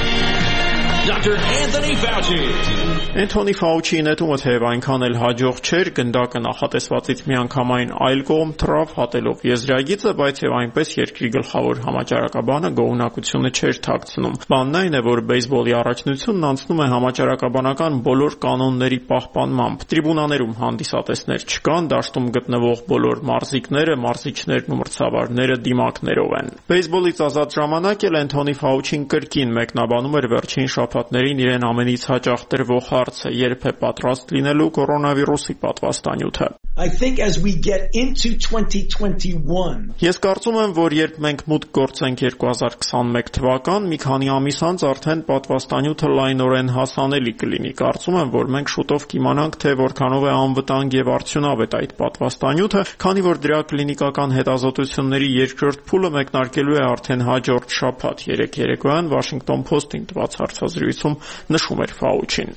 Anthony Fauci-ի նետումը թեև այնքան էլ հաջող չէր, գնդակը նախատեսվածից միանգամայն այլ կողմ թռավ, հատելով եզրագիծը, բայց եւ այնպես երկրի գլխավոր համաճարակաբանը գոհունակությունը չէր թաքցնում։ Բանն այն է, որ բեյսբոլի առաջնությունն անցնում է համաճարակաբանական բոլոր կանոնների պահպանմամբ։ Տրիբունաներում հանդիսատեսներ չկան, դաշտում գտնվող բոլոր մարզիկները, մարզիչներն ու մրցավարները դիմակներով են։ Բեյսբոլից ազատ ժամանակ էլ Anthony Fauci-ն կրկին մեկնաբանում էր վերջին շաբաթներին իրեն ամենից հաճախ տրվող հարցը՝ երբ է պատրաստ լինելու կորոնավիրուսի պատվաստանյութը։ Ես կարծում եմ, որ երբ մենք մուտք գործենք 2021 թվական, մի քանի ամիս անց արդեն պատվաստանյութը լայնորեն հասանելի կլինի։ Կարծում եմ, որ մենք շուտով կիմանանք, թե որքանով է անվտանգ եւ արդյունավետ այդ պատվաստանյութը, քանի որ դրա կլինիկական հետազոտությունների երկրորդ փուլը մեկնարկելու է արդեն հաջորդ շաբաթ։ Երեկոյան Washington Post-ին տված հարցազրույցում նշում էր Fauci-ն։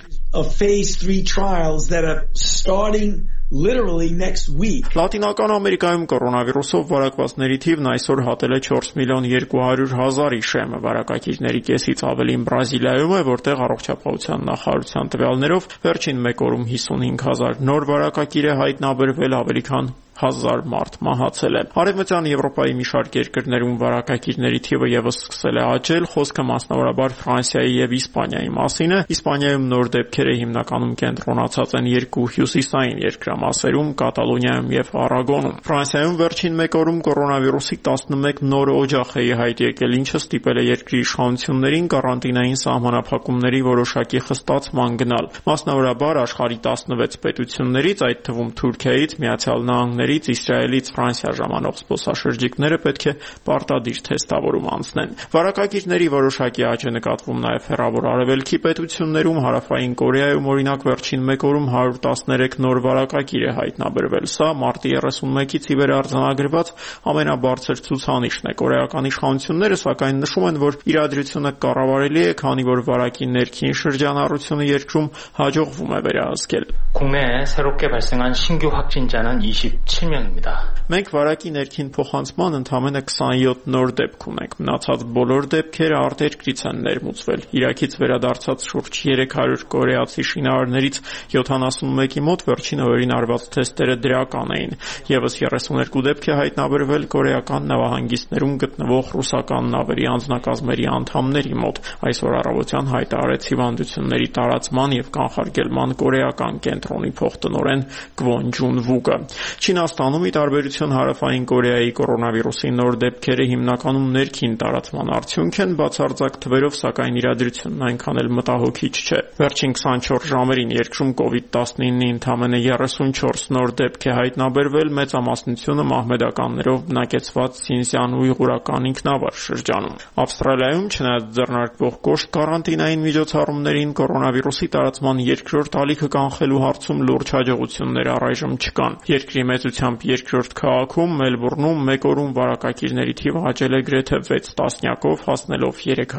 Լատինական Ամերիկայում կորոնավիրուսով վարակվածների թիվն այսօր հատել է 4,200,000-ի շեմը։ Վարակակիրների կեսից ավելին Բրազիլիայում է, որտեղ առողջապահության նախարարության տվյալներով վերջին մեկ օրում 55,000 նոր վարակակիր է հայտնաբերվել, ավելի քան 1000 մարդ մահացել է։ Արևմտյան Եվրոպայի մի շարք երկրներում վարակակիրների թիվը եւս սկսել է աճել, խոսքը մասնավորաբար Ֆրանսիայի եւ Իսպանիայի մասին է։ Իսպանիայում նոր դեպքերը հիմնականում կենտրոնացած են երկու հյուսիսային երկրամասերում՝ Կատալոնիայում եւ Արագոնում։ Ֆրանսիայում վերջին մեկ օրում կորոնավիրուսի 11 նոր օջախ է հայտ եկել, ինչը ստիպել է երկրի իշխանություններին կարանտինային սահմանափակումների որոշակի խստացման գնալ։ Մասնավորաբար աշխարհի 16 պետություններից, այդ թվում Թուրքիայից, Միացյալ Նահանգներից երկրներից Իսրայելից Ֆրանսիա ժամանող զբոսաշրջիկները պետք է պարտադիր թեստավորում անցնեն։ Վարակագիրների որոշակի աճ է նկատվում նաև Հեռավոր Արևելքի պետություններում, Հարավային Կորեայում օրինակ վերջին մեկ օրում 113 նոր վարակագիր է հայտնաբերվել։ Սա մարտի 31-ից ի վեր արձանագրված ամենաբարձր ցուցանիշն է։ Կորեական իշխանությունները սակայն նշում են, որ իրադրությունը կառավարելի է, քանի որ վարակի ներքին շրջանառությունը երկրում հաջողվում է վերահսկել։ 국내에 새롭게 발생한 신규 확진자는 27명입니다. Մենք վարակի ներքին փոխանցման ընդամենը 27 նոր դեպք ունենք։ Մնացած բոլոր դեպքերը արտերկրից են ներմուծվել։ Իրաքից վերադարձած շուրջ 300 կորեացի շինարարներից 71-ի մոտ վերջին օրերին արված թեստերը դրական էին։ Եվս 32 դեպք է հայտնաբերվել կորեական նավահանգիստներում գտնվող ռուսական նավերի անձնակազմերի անդամների մոտ։ Այսօր առավոտյան հայտարարեց հիվանդությունների տարածման եւ կանխարգելման կորեական կենտրոնի փոխտնօրեն Կվոն Ջուն Վուկը։ Չինաստանում ի տարբերություն Հարավային Կորեայի կորոնավիրուսի նոր դեպքերը հիմնականում ներքին տարածման արդյունք են, բացարձակ թվերով, սակայն իրադրությունն այնքան էլ մտահոգիչ չէ։ Վերջին 24 ժամերին երկրում COVID-19-ի ընդամենը 34 նոր դեպք է հայտնաբերվել, մեծամասնությունը մահմեդականներով բնակեցված Սինսյան ուйղուրական ինքնավար շրջանում։ Ավստրալիայում չնայած ձեռնարկվող կոշտ կարանտինային միջոցառումներին կորոնավիրուսի տարածման երկրորդ ալիքը կանխելու հարցում լուրջ հաջողություններ առայժմ չկան։ Երկրի մեծությամբ երկրորդ քաղաքում Մելբուրնում մեկ օրում վարակագիրների թիվը աճել է գրեթե 6 տասնյակով, հասնելով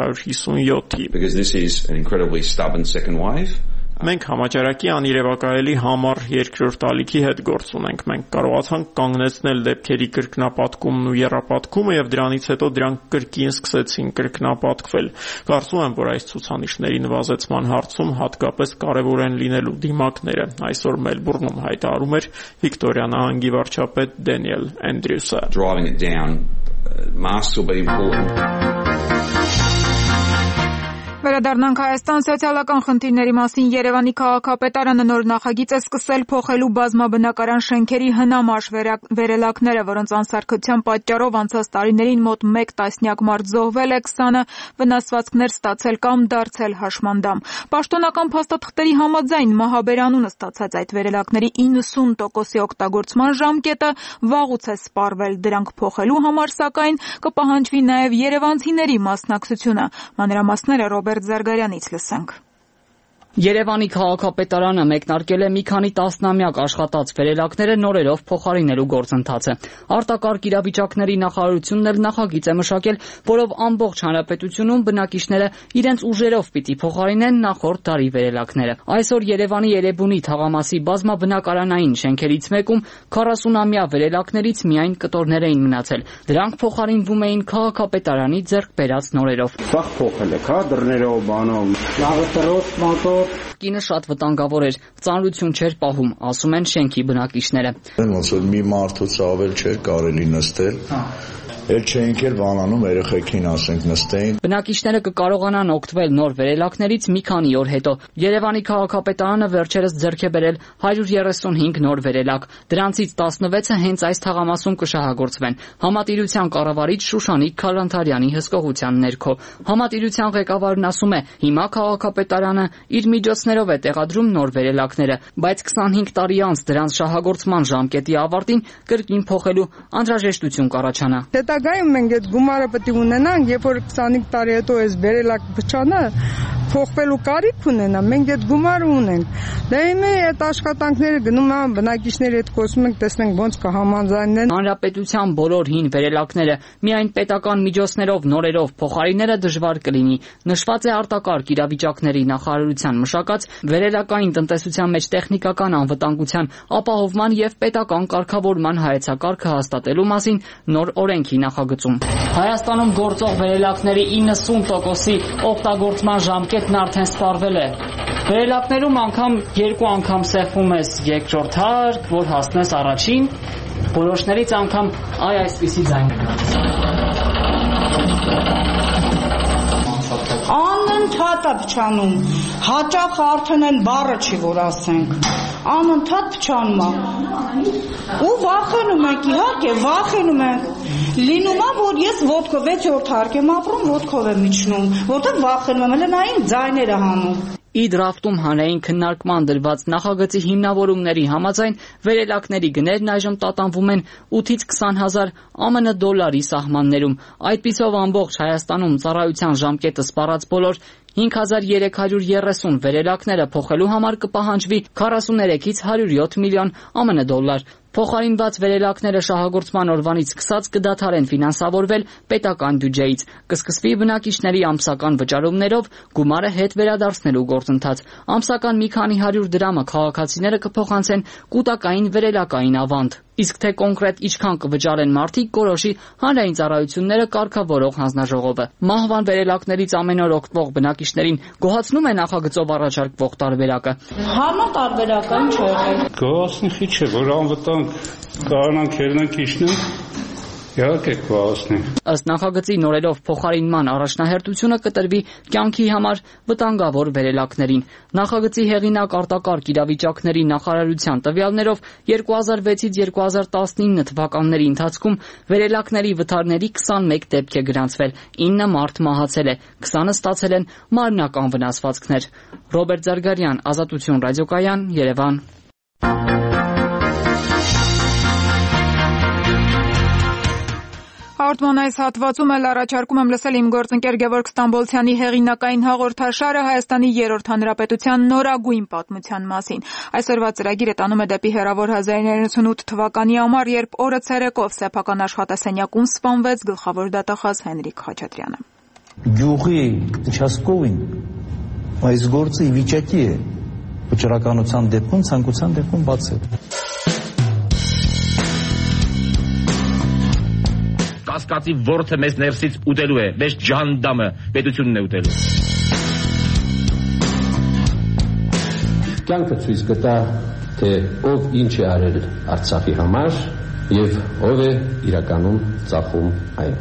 357-ի։ Because this is an incredibly stubborn second wave. Մենք համաճարակի անիրևակայելի համառ երկրորդ ալիքի հետ գործ ունենք։ Մենք կարողացանք կանգնեցնել դեպքերի կրկնապատկումն ու եռապատկումը եւ դրանից հետո դրանք կրկին սկսեցին կրկնապատկվել։ Կարծում եմ, որ այս ցուցանիշների նվազեցման հարցում հատկապես կարևոր են լինելու դիմակները։ Այսօր Մելբուրնում հայտարարում էր Վիկտորիա նահանգի վարչապետ Դենիել Էնդրյուսը։ Driving it down, masks will be important. Վերադառնանք Հայաստան սոցիալական խնդիրների մասին Երևանի քաղաքապետարանը նոր նախագիծ է սկսել փոխելու բազմաբնակարան շենքերի հնամաշ վերելակները, որոնց անսարքության պատճառով անցած տարիներին մոտ 1 տասնյակ մարդ զոհվել է, 20-ը վնասվածքներ ստացել կամ դարձել հաշմանդամ։ Պաշտոնական փաստաթղթերի համաձայն Մահաբերանունը ստացած այդ վերելակների 90%-ի օգտագործման ժամկետը վաղուց է սպառվել։ Դրանք փոխելու համար սակայն կպահանջվի նաև երևանցիների մասնակցությունը։ Մանրամասները Զարգարյանից լսենք։ Երևանի քաղաքապետարանը մեկնարկել է մի քանի տասնամյակ աշխատած վերելակները նորերով փոխարինելու գործընթացը։ Արտակարգ իրավիճակների նախարարությունն էլ նախագիծ է մշակել, որով ամբողջ հանրապետությունում բնակիչները իրենց ուժերով պիտի փոխարինեն նախորդ տարի վերելակները։ Այսօր Երևանի Երևունի թաղամասի բազմաբնակարանային շենքերից մեկում 40-ամյա վերելակներից միայն կտորներ էին մնացել։ Դրանք փոխարինվում էին քաղաքապետարանի ձեռք բերած նորերով։ Սա փոխել է, դռներով, բանով, լավը Կինը շատ վտանգավոր էր, ծանրություն չէր պահում, ասում են շենքի բնակիչները։ Ոնց որ մի մարդուց ավել չէր կարելի նստել։ Էլ չէինք էլ բանանում երեխեքին ասենք նստեին։ Բնակիչները կկարողանան օգտվել նոր վերելակներից մի քանի օր հետո։ Երևանի քաղաքապետարանը վերջերս ձեռք է բերել 135 նոր վերելակ։ Դրանցից 16-ը հենց այս թաղամասում կշահագործվեն։ Համատիրության կառավարիչ Շուշանիկ Քալանթարյանի հսկողության ներքո։ Համատիրության ղեկավարն ասում է, հիմա քաղաքապետարանը իր միջոցներով է տեղադրում նոր վերելակները, բայց 25 տարի անց դրանց շահագործման ժամկետի ավարտին կրկին փոխելու անհրաժեշտություն կառաջանա։ Հետագայում մենք այդ գումարը պետք է ունենանք, երբ որ 25 տարի հետո այս վերելակ փչանա, փոխվելու կարիք ունենա, մենք այդ գումարը ունենք։ Դա իմի այդ աշխատանքները գնում են բնակիչների հետ խոսում ենք, տեսնենք ոնց կհամաձայնեն։ Հանրապետության բոլոր հին վերելակները միայն պետական միջոցներով նորերով փոխարինելը դժվար կլինի։ Նշված է արտակարգ իրավիճակների նախարարության մշակած վերելակային տնտեսության մեջ տեխնիկական անվտանգության ապահովման եւ պետական կարգավորման հայեցակարգը հաստատելու մասին նոր օրենքի նախագծում։ Հայաստանում գործող վերելակների 90%-ի օգտագործման ժամկետն արդեն սպառվել է։ Վերելակներում անգամ 2 անգամ սեղմում ես երկրորդ հարկ, որ հասնես առաջին, որոշներից անգամ այսպիսի ձայն Անընդհատ է փչանում, հաճախ արդեն էլ բառը չի, որ ասենք, անընդհատ փչանում է, ու վախենում ենք, իհարկե, վախենում ենք, լինում է, որ ես ոտքով 6-րդ հարկ եմ ապրում, ոտքով եմ իջնում, որտեղ վախենում եմ, էլ նային ձայները հանում։ Ի դրաֆտում հանրային քննարկման դրված նախագծի հիմնավորումների համաձայն վերելակների գներն այժմ տատանվում են 8-ից 20,000 ԱՄՆ դոլարի սահմաններում։ Այդպիսով ամբողջ Հայաստանում ծառայության ժամկետը սպառած բոլոր 5330 վերելակները փոխելու համար կպահանջվի 43-ից 107 միլիոն ԱՄՆ դոլար։ Փոխարինված վերելակները շահագործման օրվանից սկսած կդադարեն ֆինանսավորվել պետական բյուջեից։ Կսկսվի բնակիչների ամսական վճարումներով գումարը հետ վերադարձնելու գործընթաց։ Ամսական մի քանի 100 դրամը քաղաքացիները կփոխանցեն կൂട്ടակային վերելակային ավանդ։ Իսկ թե կոնկրետ ինչքան կվճարեն մարդիկ, կորոշի հանրային ծառայությունները կարգավորող հանձնաժողովը։ Մահվան վերելակներից ամեն օր օգտվող բնակիչներին գոհացնում է նախագծով առաջարկվող տարբերակը։ Համա տարբերական չէ։ Գոհացնի խի չէ, որ անվտանգ կարողանանք երնանք իջնենք։ Իհարկե կվասնի։ Ըստ նախագծի նորերով փոխարինման առաջնահերթությունը կտրվի կյանքի համար վտանգավոր վերելակներին։ Նախագծի հեղինակ արտակարգ իրավիճակների նախարարության տվյալներով 2006-ից 2019 թվականների ընթացքում վերելակների վթարների 21 դեպք է գրանցվել, 9 մարդ մահացել է, 20-ը ստացել են մարմնական վնասվածքներ։ Ռոբերտ Զարգարյան, Ազատություն ռադիոկայան, Երևան։ Հաղորդման այս հատվածում էլ առաջարկում եմ լսել իմ գործընկեր Գևորգ Ստամբոլցյանի հեղինակային հաղորդաշարը Հայաստանի 3-րդ հանրապետության նորագույն պատմության մասին։ Այսօրվա ծրագիրը տանում է դեպի հեռավոր 1998 թվականի ամառ, երբ օրը ցերեկով սեփական աշխատասենյակում սպանվեց գլխավոր դատախազ Հենրիկ Խաչատրյանը։ Գյուղի участковին այս գործը ի վիճակի է վճռականության դեպքում, ցանկության դեպքում բացել։ Կասկածի որդը մեզ ներսից ուտելու է, մեզ ջանդամը պետությունն է ուտելու։ Կյանքը ցույց կտա, թե ով ինչ է արել Արցախի համար եւ ով է իրականում ծախում այն։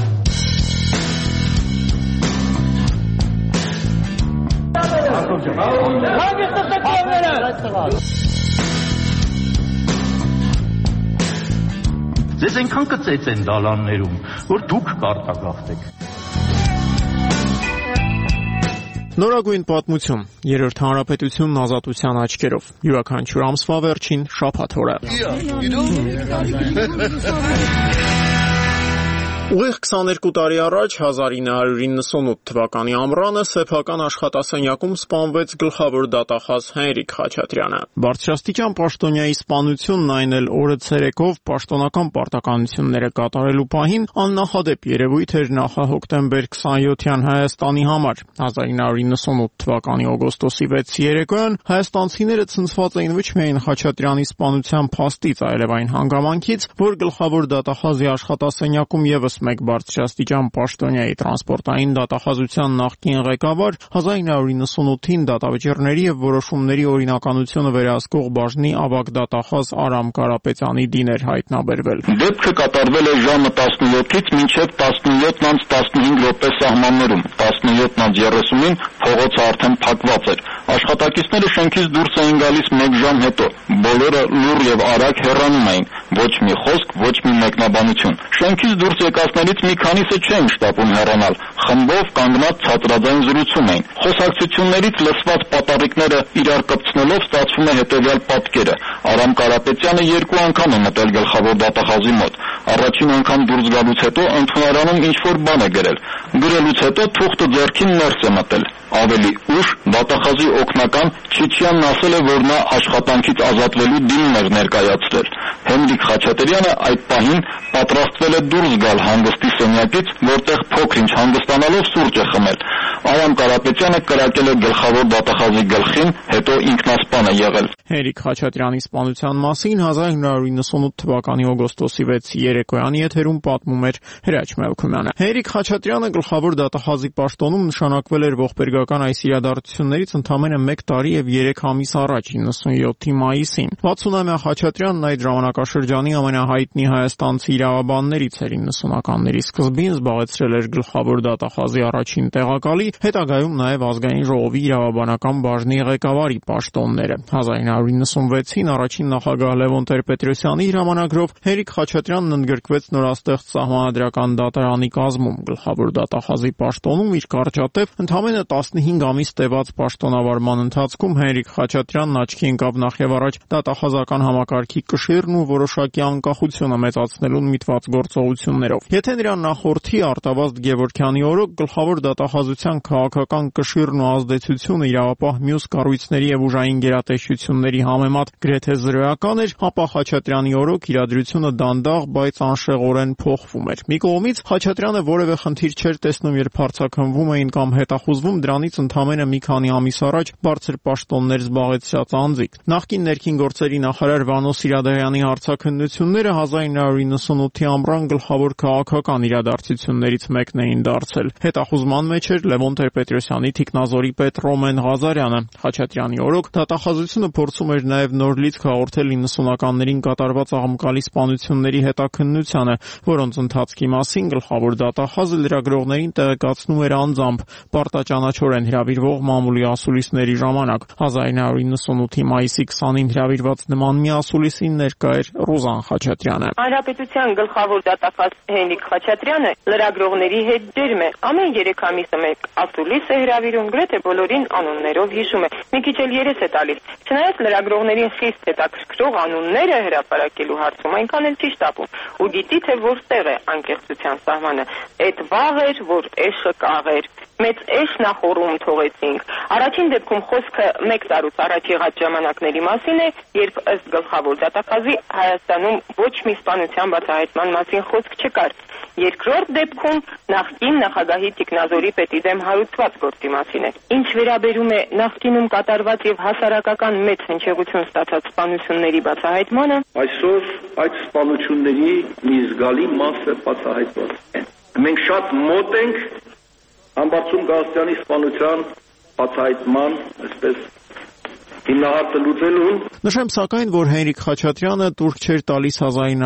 Ձեզ այնքան կծեց են դալաններում, որ դուք կարտագաղթեք։ Նորագույն պատմություն, 3-րդ հանրապետությունն ազատության աչքերով, յուրաքանչյուր ամսվա վերջին շաբաթ օրը։ Ուղիղ 22 տարի առաջ 1998 թվականի ամռանը սեփական աշխատասենյակում սպանվեց գլխավոր դատախազ Հենրիկ Խաչատրյանը։ Բարձրաստիճան պաշտոնյայի սպանությունն այն էլ օրը ցերեկով պաշտոնական պարտականությունները կատարելու պահին աննախադեպ երևույթ էր նախահոկտեմբեր 27-յան Հայաստանի համար։ 1998 թվականի օգոստոսի 6 երեկոյան հայաստանցիները ցնցված էին ոչ միայն Խաչատրյանի սպանության փաստից, այլև այն հանգամանքից, որ գլխավոր դատախազի աշխատասենյակում եւս մեկ բարձրաստիճան պաշտոնյայի տրանսպորտային դատախազության նախկին ղեկավար 1998-ին դատավճիռների եւ որոշումների օրինականությունը վերահսկող բաժնի ավագ դատախազ Արամ Կարապետյանի դին էր հայտնաբերվել։ Դեպքը կատարվել է ժամը 17-ից մինչև 17:15 րոպե սահմաններում։ 17:30-ին փողոցը արդեն փակված էր։ Աշխատակիցները շենքից դուրս էին գալիս 1 ժամ հետո։ Բոլորը լուռ եւ արագ հեռանում էին։ Ոչ մի խոսք, ոչ մի մեկնաբանություն։ Շենքից դուրս եկածներից մի քանիսը չէին շտապում հեռանալ։ Խմբով կանգնած ցածրաձայն զրուցում էին։ Խոսակցություններից լսված պատառիկները իրար կպցնելով ստացվում է հետևյալ պատկերը։ Արամ Կարապետյանը 2 անգամ է մտել գլխավոր դատախազի մոտ։ Առաջին անգամ դուրս գալուց հետո ընդունարանում ինչ-որ բան է գրել։ Գրելուց հետո թուղթը ձեռքին ներս է մտել։ Ավելի ուշ դատախազի օգնական Չիչյանն ասել է, որ նա աշխատանքից ազատվելու դիմում էր ներկայացրել։ Հենրիկ Խաչատրյանը այդ պահին պատրաստվել է դուրս գալ հանգստի սենյակից, որտեղ փոքր-ինչ հանգստանալով սուրճ է խմել։ Արամ Կարապետյանը կրակել է գլխավոր դատախազի գլխին, հետո ինքնասպան է եղել։ Հենրիկ Խաչատրյանի սպանության մասին 1998 թվականի օգոստոսի 6 երեկոյան եթերում պատմում էր Հրաչ Մելքումյանը։ Հենրիկ Խաչատրյանը գլխավոր դատախազի պաշտոնում նշանակվել էր ողբերգական այս իրադարձություններից ընդամենը 1 տարի եւ 3 ամիս առաջ 97-ի մայիսին։ 60-ամյա Խաչատրյանն այդ ժամանակաշրջանի ամենահայտնի հայաստանցի իրավաբաններից էր 90-ականների սկզբին, զբաղեցրել էր գլխավոր դատախազի առաջին տեղակալի, հետագայում նաև ազգային ժողովի իրավաբանական բաժնի ղեկավարի պաշտոնները։ 1996-ին առաջին նախագահ Լևոն Տեր-Պետրոսյանի հրամանագրով Հենրիկ Խաչատրյանն ընդգրկվեց նորաստեղծ Սահմանադրական դատարանի կազմում։ Գլխավոր դատախազի պաշտոնում իր կարճատև ընդամենը 15 ամիս տևած պաշտոնավարման ընթացքում Հենրիկ Խաչատրյանն աչքի ընկավ նախևառաջ դատախազական համակարգի կշիռն ու որոշակի անկախությունը մեծացնելուն միտված գործողություններով։ Եթե նրա նախորդի Արտավազդ Գևորգյանի օրոք գլխավոր դատախազության քաղաքական կշիռն ու ազդեցությունը իրավապահ մյուս կառույցների եւ ուժային գերատեսչությունների համեմատ գրեթե զրոյական էր, ապա Խաչատրյանի օրոք իրադրությունը դանդաղ, բայց անշեղորեն փոխվում էր։ Մի կողմից Խաչատրյանը որևէ խնդիր չէր տեսնում, երբ հարցաքննվում էին կամ հետախուզվում դրանից ընդամենը մի քանի ամիս առաջ բարձր պաշտոններ զբաղեցրած անձիկ։ Նախկին ներքին գործերի նախարար Վանո Սիրադարյանի հարցաքննությունները 1998-ի ամռան գլխավոր քաղաքական իրադարձություններից մեկն էին դարձել։ Հետախուզման մեջ էր Լևոն Տեր-Պետրոսյանի թիկնազորի պետ Ռոմեն Ղազարյանը։ Խաչատրյանի օրոք դատախազությունը փորձում էր նաև նոր լիցք հաղորդել 90-ականներին կատարված աղմկալի սպանությունների հետաքննությանը, որոնց ընթացքի մասին գլխավոր դատախազը լրագրողներին տեղեկացնում էր անձամբ, պարտաճանաչորեն հրավիրվող մամուլի ասուլիսների ժամանակ։ 1998-ի մայիսի 20-ին հրավիրված նման մի ասուլիսին ներկա էր Ռուզան Խաչատրյանը։ Հանրապետության գլխավոր դատախազ Հենրիկ Խաչատրյանը լրագրողների հետ ջերմ է։ Ամեն 3 ամիսը մեկ ասուլիս է հրավիրում, գրեթե բոլորին անուններով հիշում է։ Մի քիչ էլ երես է տալիս։ Չնայած լրագրողներին խիստ հետաքրքրող անունները հրապարակելու հարցում այնքան էլ չի շտապում։ Ու գիտի թե որտեղ է անկեղծության սահմանը։ Այդ վաղ էր, որ էշը կաղեր։ Մեծ էշ նախորում թողեցինք։ Առաջին դեպքում խոսքը 1 տարուց առաջ եղած ժամանակների մասին է, երբ ըստ գլխավոր դատախազի Հայաստանում ոչ մի սպանության բացահայտման մասին խոսք չկար։ Երկրորդ դեպքում նախկին նախագահի տիկնազորի պետի դեմ հարուցված գործի մասին է։ Ինչ վերաբերում է նախկինում կատարված եւ հասարակական մեծ հնչեղություն ստացած սպանությունների բացահայտմանը, այսօր այդ սպանությունների մի զգալի մասը բացահայտված է։ Մենք շատ մոտ ենք Համբարձում Գալստյանի սպանության բացահայտման, այսպես հիմնահարտը լուծելուն։ Նշեմ սակայն, որ Հենրիկ Խաչատրյանը տուրք չէր տալիս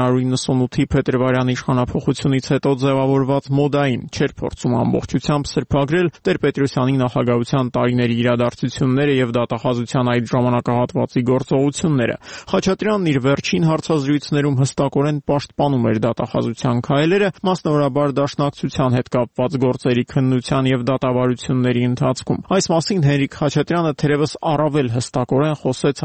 1998-ի փետրվարյան իշխանափոխությունից հետո ձևավորված մոդային, չէր փորձում ամբողջությամբ սրբագրել Տեր-Պետրոսյանի նախագահության տարիների իրադարձությունները եւ դատախազության այդ ժամանակահատվածի գործողությունները։ Խաչատրյանն իր վերջին հարցազրույցներում հստակորեն պաշտպանում էր դատախազության քայլերը, մասնավորաբար դաշնակցության հետ կապված գործերի քննության եւ դատավարությունների ընթացքում։ Այս մասին Հենրիկ Խաչատրյանը թերևս առավել հստակորեն խոսեց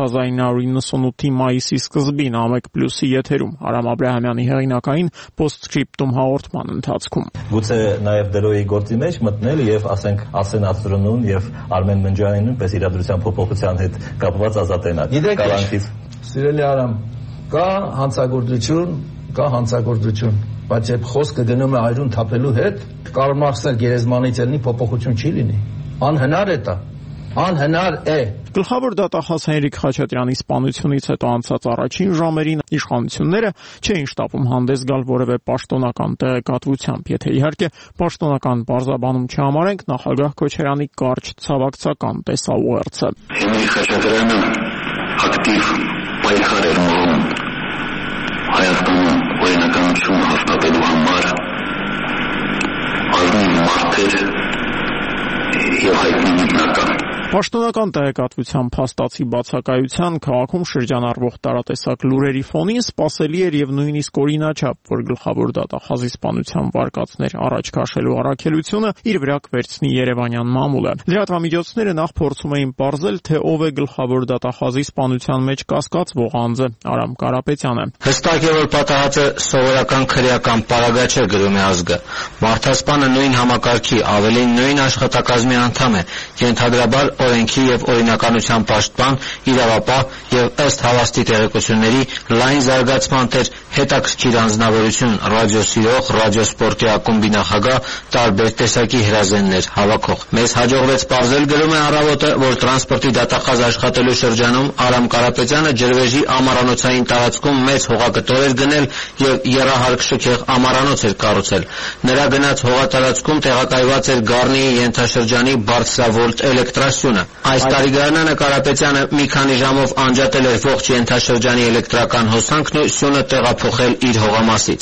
1998-ի մայիսի սկզբին AMEC+-ի եթերում Արամ Աբրահամյանի հեղինակային Postscriptum հաղորդման ընթացքում։ Գուցե նաև դրոյի գործի մեջ մտնել եւ ասենք Ասեն Աստրոնուն եւ Արմեն Մնջյանին պես իրադրության փոփոխության հետ կապված ազատենալ։ Կալանքից։ Սիրելի Արամ, կա հանցագործություն, բայց երբ խոսքը գնում է այրուն թափելու հետ, Կարլ Մարքսն գերեզմանից ելնի փոփոխություն չի լինի։ Անհնար է։ Գլխավոր դատախազ Հենրիկ Խաչատրյանի սպանությունից հետո անցած առաջին ժամերին իշխանությունները չէին շտապում հանդես գալ որևէ պաշտոնական տեղեկատվությամբ, եթե իհարկե պաշտոնական բարձաբանում չհամարենք նախագահ Քոչարյանի կարճ ցավակցական տեսաուղերձը։ Հենրիկ Խաչատրյանը ակտիվ պայքար էր մղում Հայաստանում օրինականություն հաստատելու համար, ազնիվ մարդեր եւ հայտնի միտնական։ Պաշտոնական տեղեկատվության փաստացի բացակայության քաղաքում շրջանառվող տարատեսակ լուրերի ֆոնին սպասելի էր եւ նույնիսկ օրինաչափ, որ գլխավոր դատախազի սպանության վարկածներ առաջ քաշելու առաքելությունը իր վրա կվերցնի Երևանյան մամուլը։ Լրատվամիջոցները նախ փորձում էին պարզել, թե ով է գլխավոր դատախազի սպանության մեջ կասկածվող անձը՝ Արամ Կարապետյանը։ Հստակ է, որ պատահածը սովորական քրեական պարագա չէ, գրում է ազգը։ Մարդասպանը նույն համակարգի, ավելին նույն աշխատակազմի անդամ է, ենթադրաբար օրենքի եւ օրինականության պաշտպան, իրավապահ եւ ըստ հավաստի տեղեկությունների լայն զարգացման տեր հետաքրքիր անձնավորություն, ռադիոսիրող, ռադիոսպորտի ակումբի նախագահ, տարբեր տեսակի հրազեններ հավաքող։ Մեզ հաջողվեց պարզել, գրում է Առավոտը, որ տրանսպորտի դատախազ աշխատելու շրջանում Արամ Կարապետյանը ջրվեժի ամառանոցային տարածքում մեծ հողակտոր էր գնել եւ եռահարկ շքեղ ամառանոց էր կառուցել։ Նրա գնաց հողատարածքում տեղակայված էր Գառնիի ենթաշրջանի բարձրավոլտ էլեկտրասյունը։ Այս տարիգարանանը Կարապետյանը մի քանի ժամով անջատել էր ողջ ենթաշրջանի էլեկտրական հոսանքն ու սյունը տեղափոխել փոխել իր հողամասից։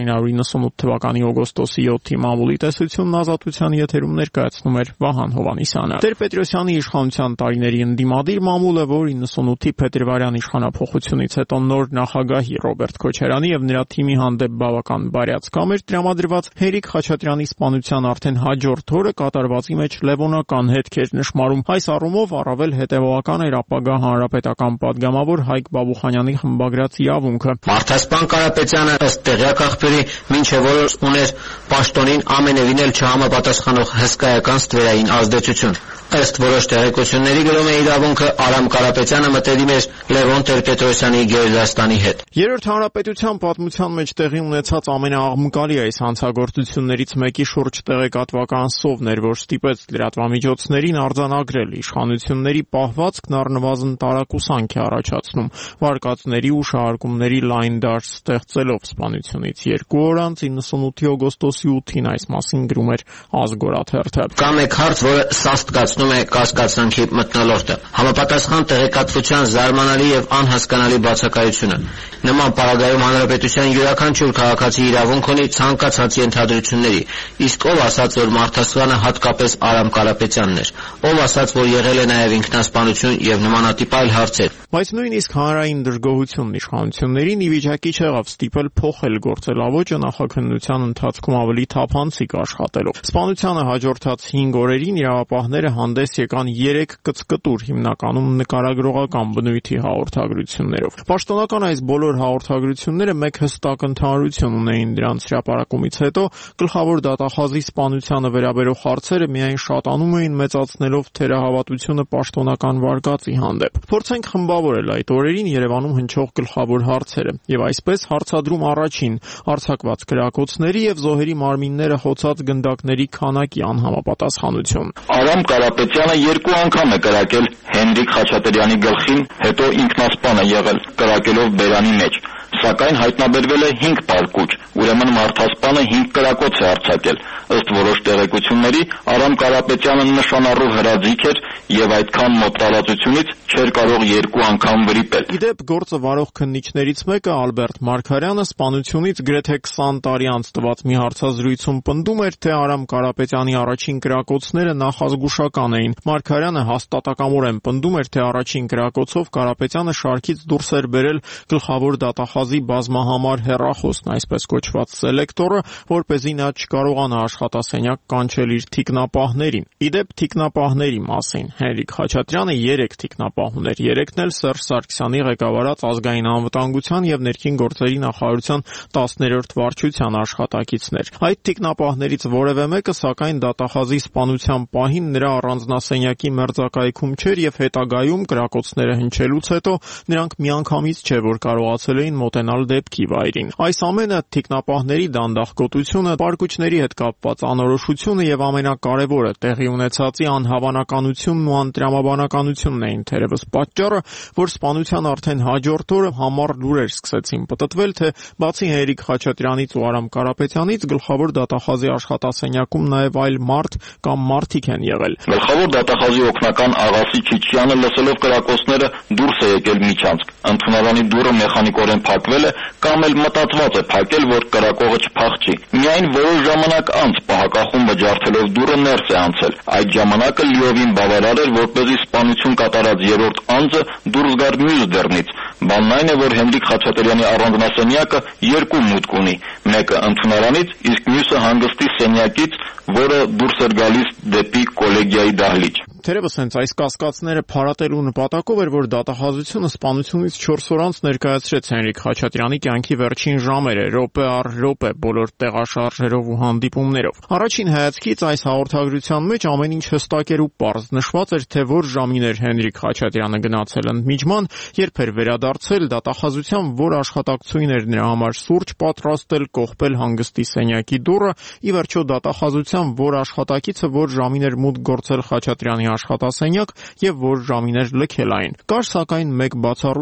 1998 թվականի օգոստոսի 7-ի մամուլի տեսությունն ազատության եթերում ներկայացնում էր Վահան Հովհաննիսյանը։ Տեր-Պետրոսյանի իշխանության տարիների ընդդիմադիր մամուլը, որ 98-ի փետրվարյան իշխանափոխությունից հետո նոր նախագահի Ռոբերտ Քոչարյանի եւ նրա թիմի հանդեպ բավական բարյացակամ էր տրամադրված, Հերիկ Խաչատրյանի սպանության արդեն հաջորդ օրը կատարվածի մեջ լևոնական հետք էր նշмарում։ Այս առումով առավել հետևողական էր ապագա հանրապետական падգամավոր Հայկ Բաբուխանյանի խմբագրած իրավունքը։ Մարդասպան Կարապետյանը ըստ տեղյակ աղբյուրի մինչև օրս ուներ պաշտոնին ամենևին էլ չհամապատասխանող հսկայական ստվերային ազդեցություն։ Ըստ որոշ տեղեկությունների գրում է իրավունքը, Արամ Կարապետյանը մտերիմ էր Լևոն Տեր-Պետրոսյանի գերդաստանի հետ։ Երրորդ հանրապետության պատմության մեջ տեղի ունեցած ամենաաղմկալի այս հանցագործություններից մեկի շուրջ տեղեկատվական սովն էր, որ ստիպեց լրատվամիջոցներին արձանագրել իշխանությունների պահվածքն առնվազն տարակուսանք է առաջացնում, վարկածների ու շահարկումների լայն դաշտ ստեղծելով սպանությունից 2 օր անց 98-ի օգոստոսի 8-ին այս մասին գրում էր Ազգորաթերթը։ Կա մեկ հարց, որը սաստկացնում է կասկածանքի մթնոլորտը։ Համապատասխան տեղեկատվության զարմանալի եւ անհասկանալի բացակայությունը։ Նման պարագայում հանրապետության յուրաքանչյուր քաղաքացի իրավունք ունի ցանկացած ենթադրությունների, իսկ ով ասաց, որ մարդասպանը հատկապես Արամ Կարապետյանն էր, ով ասաց, որ եղել է նաեւ ինքնասպանություն եւ նմանատիպ այլ հարցեր։ Բայց նույնիսկ հանրային դժգոհությունն իշխանություններին ի վիճակի չեղավ ստիպել փոխել գործելավոճը նախաքննության ընթացքում ավելի թափանցիկ աշխատելով։ Սպանությանը հաջորդած 5 օրերին իրավապահները հանդես եկան 3 կծկտուր, հիմնականում նկարագրողական բնույթի հաղորդագրություններով։ Պաշտոնական այս բոլոր հաղորդագրությունները մեկ հստակ ընդհանրություն ունեին, դրանց հրապարակումից հետո գլխավոր դատախազի սպանությանը վերաբերող հարցերը միայն շատանում էին, մեծացնելով թերահավատությունը պաշտոնական վարկածի հանդեպ։ Փորձենք խմբավորել այդ օրերին Երևանում հնչող գլխավոր հարցերը եւ այսպես հարցադրում առաջին արձակված կրակոցների եւ զոհերի մարմինները հոցած գնդակների քանակի անհամապատասխանություն։ Արամ Կարապետյանը 2 անգամ է կրակել Հենրիկ Խաչատրյանի գլխին, հետո ինքնասպան է եղել, կրակելով բերանի մեջ, սակայն հայտնաբերվել է 5 պարկուճ, ուրեմն մարդասպանը 5 կրակոց է արձակել։ Ըստ որոշ տեղեկությունների Արամ Կարապետյանը նշանառու հրաձիգ էր եւ այդքան մոտ տարածությունից չէր կարող 2 անգամ վրիպել։ Իդեպ գործը վարող քննիչներից մեկը Ալբերտ Մարգարյանը սպանությունից գրեթե 20 տարի անց տված մի հարցազրույցում պնդում էր, թե Արամ Կարապետյանի առաջին կրակոցները նախազգուշական էին։ Մարգարյանը հաստատակամորեն պնդում էր, թե առաջին կրակոցով Կարապետյանը շարքից դուրս էր բերել գլխավոր դատախազի բազմահամար հեռախոսն, այսպես կոչված սելեկտորը, որպեսզի նա չկարողանա աշխատասենյակ կանչել իր թիկնապահներին։ Իդեպ թիկնապահների մասին Հենրիկ Խաչատրյանը 3 թիկնապահ ուներ, 3-ն էլ Սերժ Սարգսյանի ղեկավարած ազգային անվտանգության եւ ներքին գործերի նախարարության 10-րդ վարչության աշխատակիցներ։ Այդ թիկնապահներից որևէ մեկը, սակայն, դատախազի սպանության պահին նրա առանձնասենյակի մերձակայքում չէր եւ հետագայում կրակոցները հնչելուց հետո նրանք միանգամից չէ որ կարողացել էին մոտենալ դեպքի վայրին։ Այս ամենը թիկնապահների դանդաղկոտությունը, պարկուճների հետ կապված անորոշությունը եւ ամենակարևորը տեղի ունեցածի անհավանականությունն ու անտրամաբանականությունն էին թերևս պատճառը, որ սպանության արդեն հաջորդ օրը համառ լուրեր սկսեցին պտտվել, թե բացի Հերիկ Խաչատրյանից ու Արամ Կարապետյանից գլխավոր դատախազի աշխատասենյակում նաեւ այլ մարդ կամ մարդիկ են եղել։ Գլխավոր դատախազի օգնական Աղասի Չիչյանը լսելով կրակոցները դուրս է եկել միջանցք։ Ընդունարանի դուռը մեխանիկորեն փակվել է կամ էլ մտածված է փակել, որ կրակողը չփախչի։ Միայն որոշ ժամանակ անց պահակախումբը ջարդելով դուռը ներս է անցել։ Այդ ժամանակը լիովին բավարար էր, որպեսզի սպանություն կատարած երրորդ անձը դուրս գար մյուս դռնից։ Բանն այն է, որ Հենրիկ Խաչատրյանի առանձնասենյակը 2 մուտք ունի, մեկը ընդունարանից, իսկ մյուսը հանգստի սենյակից, որը դուրս էր գալիս դեպի կոլեգիայի դահլիճ։ Թերևս հենց այս կասկածները փարատելու նպատակով էր, որ դատախազությունը սպանությունից 4 օր անց ներկայացրեց Հենրիկ Խաչատրյանի կյանքի վերջին ժամերը, րոպե առ րոպե, բոլոր տեղաշարժերով ու հանդիպումներով։ Առաջին հայացքից այս հաղորդագրության մեջ ամեն ինչ հստակ էր ու պարզ։ Նշված էր, թե որ ժամին էր Հենրիկ Խաչատրյանը գնացել ընդմիջման, երբ էր վերադարձել, դատախազության որ աշխատակցուին էր նրա համար սուրճ պատրաստել, կողպել հանգստի սենյակի դուռը, ի վերջո դատախազության որ աշխատակիցը որ ժամին էր մուտք գործել Խաչատրյանի աշխատասենյակ եւ որ ժամին էր լքել այն։ Կար սակայն մեկ բացառություն։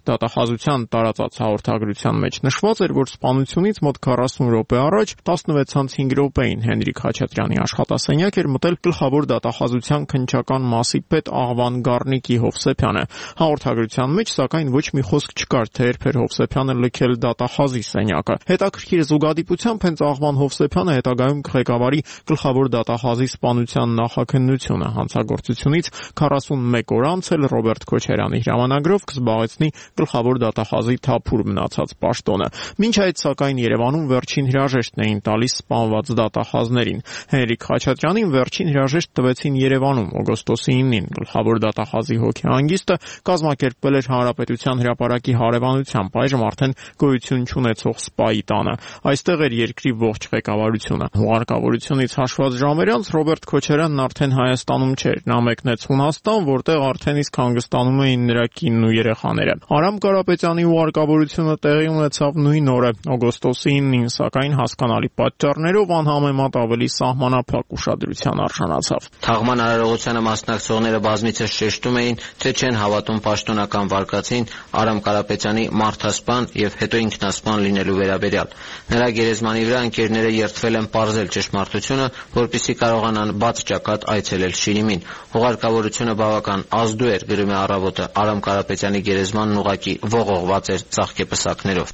դատախազության տարածած հաղորդագրության մեջ նշված էր, որ սպանությունից մոտ 40 րոպե առաջ 16:05 րոպեին Հենրիկ Խաչատրյանի աշխատասենյակ էր մտել գլխավոր դատախազության քննչական մասի պետ Աղվան Գառնիկի Հովսեփյանը։ Հաղորդագրության մեջ սակայն ոչ մի խոսք չկար, թե երբ էր Հովսեփյանը լքել դատախազի սենյակը։ Հետաքրքիր զուգադիպությամբ հենց Աղվան Հովսեփյանը հետագայում կղեկավարի գլխավոր դատախազի սպանության նախաքննությունը։ Հանցագործությունից 41 օր անց էլ Ռոբերտ Քոչարյանի հրամանագրով կզբաղեցնի գլխավոր դատախազի թափուր մնացած պաշտոնը։ Մինչ այդ սակայն Երևանում վերջին հրաժեշտն էին տալիս սպանված դատախազներին։ Հենրիկ Խաչատրյանին վերջին հրաժեշտ տվեցին Երևանում օգոստոսի 9-ին։ Գլխավոր դատախազի հոգեհանգիստը կազմակերպվել էր Հանրապետության հրապարակի հարևանությամբ, այժմ արդեն գոյություն չունեցող Սպայի տանը։ Այստեղ էր երկրի ողջ ղեկավարությունը։ Հուղարկավորությունից հաշված ժամեր անց Ռոբերտ Քոչարյանն արդեն Հայաստանում չէր։ Նա մեկնեց Հունաստան, որտեղ արդեն իսկ հանգստանում էին նրա կինն ու երեխաները։ Արամ Կարապետյանի հուղարկավորությունը տեղի ունեցավ նույն օրը, օգոստոսի 9-ին, սակայն հասկանալի պատճառներով անհամեմատ ավելի սահմանափակ ուշադրության արժանացավ։ Թաղման արարողությանը մասնակցողները բազմիցս շեշտում էին, թե չեն հավատում պաշտոնական վարկածին Արամ Կարապետյանի մարդասպան եւ հետո ինքնասպան լինելու վերաբերյալ։ Նրա գերեզմանի վրա ընկերները երդվել են պարզել ճշմարտությունը, որպեսզի կարողանան բաց ճակատ այցելել Շիրիմին։ Հուղարկավորությունը բավական ազդու էր, գրում է Առավոտը։ Արամ Կարապետյանի գերեզմանն ուղղակի ողողված էր ծաղկեպսակներով։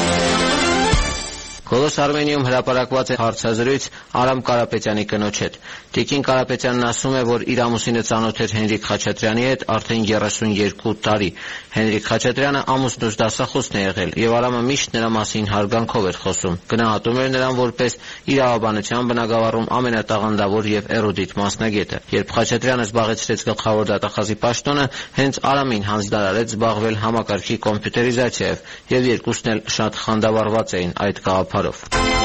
Գոլոս Արմենիում հրապարակված է հարցազրույց Արամ Կարապետյանի կնոջ հետ։ Տիկին Կարապետյանն ասում է, որ իր ամուսինը ծանոթ էր Հենրիկ Խաչատրյանի հետ արդեն 32 տարի։ Հենրիկ Խաչատրյանը ամուսնուց դասախոսն է եղել եւ Արամը միշտ նրա մասին հարգանքով էր խոսում։ Գնահատում էր նրան որպես իրավաբանության բնագավառում ամենատաղանդավոր եւ էրուդիտ մասնագետը։ Երբ Խաչատրյանը զբաղեցրեց գլխավոր դատախազի պաշտոնը, հենց Արամին հանձնարարեց զբաղվել համակարգի կոմպյուտերիզացիայով եւ երկուսն էլ շատ խանդավառված էին այդ գաղափարով։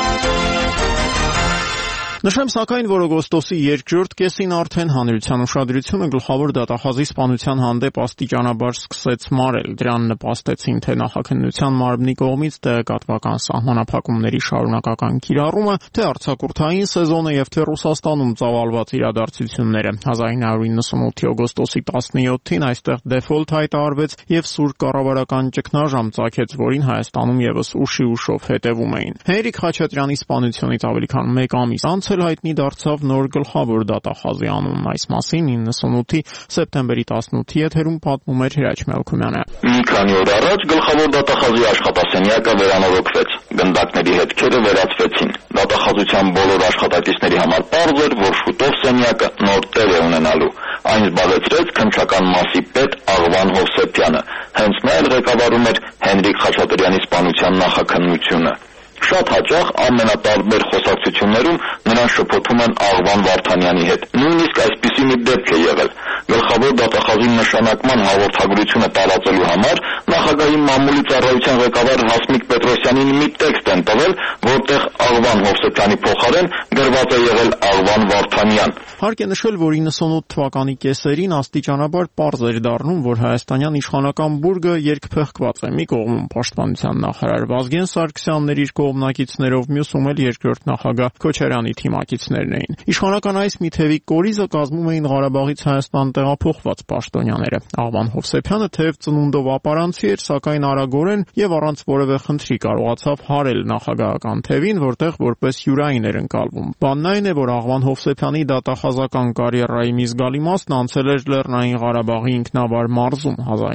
Նշեմ սակայն, որ օգոստոսի 2-րդ կեսին արդեն հանրության ուշադրությունը գլխավոր դատախազի սպանության հանդեպ աստիճանաբար սկսեց մարել։ Դրան նպաստեցին թե նախաքննության մարմնի կողմից տեղեկատվական սահմանափակումների շարունակական կիրառումը, թե արձակուրդային սեզոնը եւ թե Ռուսաստանում ծավալված իրադարձությունները։ 1998-ի օգոստոսի 17-ին այստեղ դեֆոլտ հայտարարվեց եւ սուր կառավարական ճգնաժամ ծագեց, որին Հայաստանում եւս ուշի-ուշով հետեւում էին։ Հենրիկ Խաչատրյանի սպանությունից ավելի քան 1 ամիս անց հայտնի դարձավ նոր գլխավոր դատախազի անունն։ Այս մասին 98-ի սեպտեմբերի 18-ի եթերում պատմում էր Հրաչ Մելքումյանը։ Մի քանի օր առաջ գլխավոր դատախազի աշխատասենյակը վերանորոգվեց։ Գնդակների հետքերը վերացվեցին։ Դատախազության բոլոր աշխատակիցների համար պարզ էր, որ շուտով սենյակը նոր տեղ է ունենալու։ Այն զբաղեցրեց քննչական մասի պետ Աղվան Հովսեփյանը։ Հենց նա էլ ղեկավարում էր Հենրիկ Խաչատրյանի սպանության նախաքննությունը։ Շատ հաճախ ամենատարբեր խոսակցություններում նրան շփոթում են Աղվան Վարդանյանի հետ։ Նույնիսկ այսպիսի մի դեպք է եղել։ Գլխավոր դատախազի նշանակման հաղորդագրությունը տարածելու համար նախագահի մամուլի ծառայության ղեկավար Հասմիկ Պետրոսյանին մի տեքստ են տվել, որտեղ Աղվան Հովսեփյանի փոխարեն գրված է եղել Աղվան Վարդանյան։ Հարկ է նշել, որ 98 թվականի կեսերին աստիճանաբար պարզ էր դառնում, որ հայաստանյան իշխանական բուրգը երկփեղկված է։ Մի կողմում պաշտպանության նախարար Վազգեն Սարգսյանն իր կողմնակիցներով, մյուսում էլ երկրորդ նախագահ Քոչարյանի թիմակիցներն էին։ Իշխանական այս մի թևի կորիզը կազմում էին Ղարաբաղից Հայաստան տեղափոխված պաշտոնյաները։ Աղվան Հովսեփյանը թեև ծնունդով ապարանցի էր, սակայն արագորեն եւ առանց որևէ խնդրի կարողացավ հարել նախագահական թևին, որտեղ որպես հյուրային էր ընկալվում։ Բանն այն է, որ Աղվան Հովսեփյանի դատախազական կարիերայի մի զգալի մասն անցել էր Լեռնային Ղարաբաղի ինքնավար մարզում։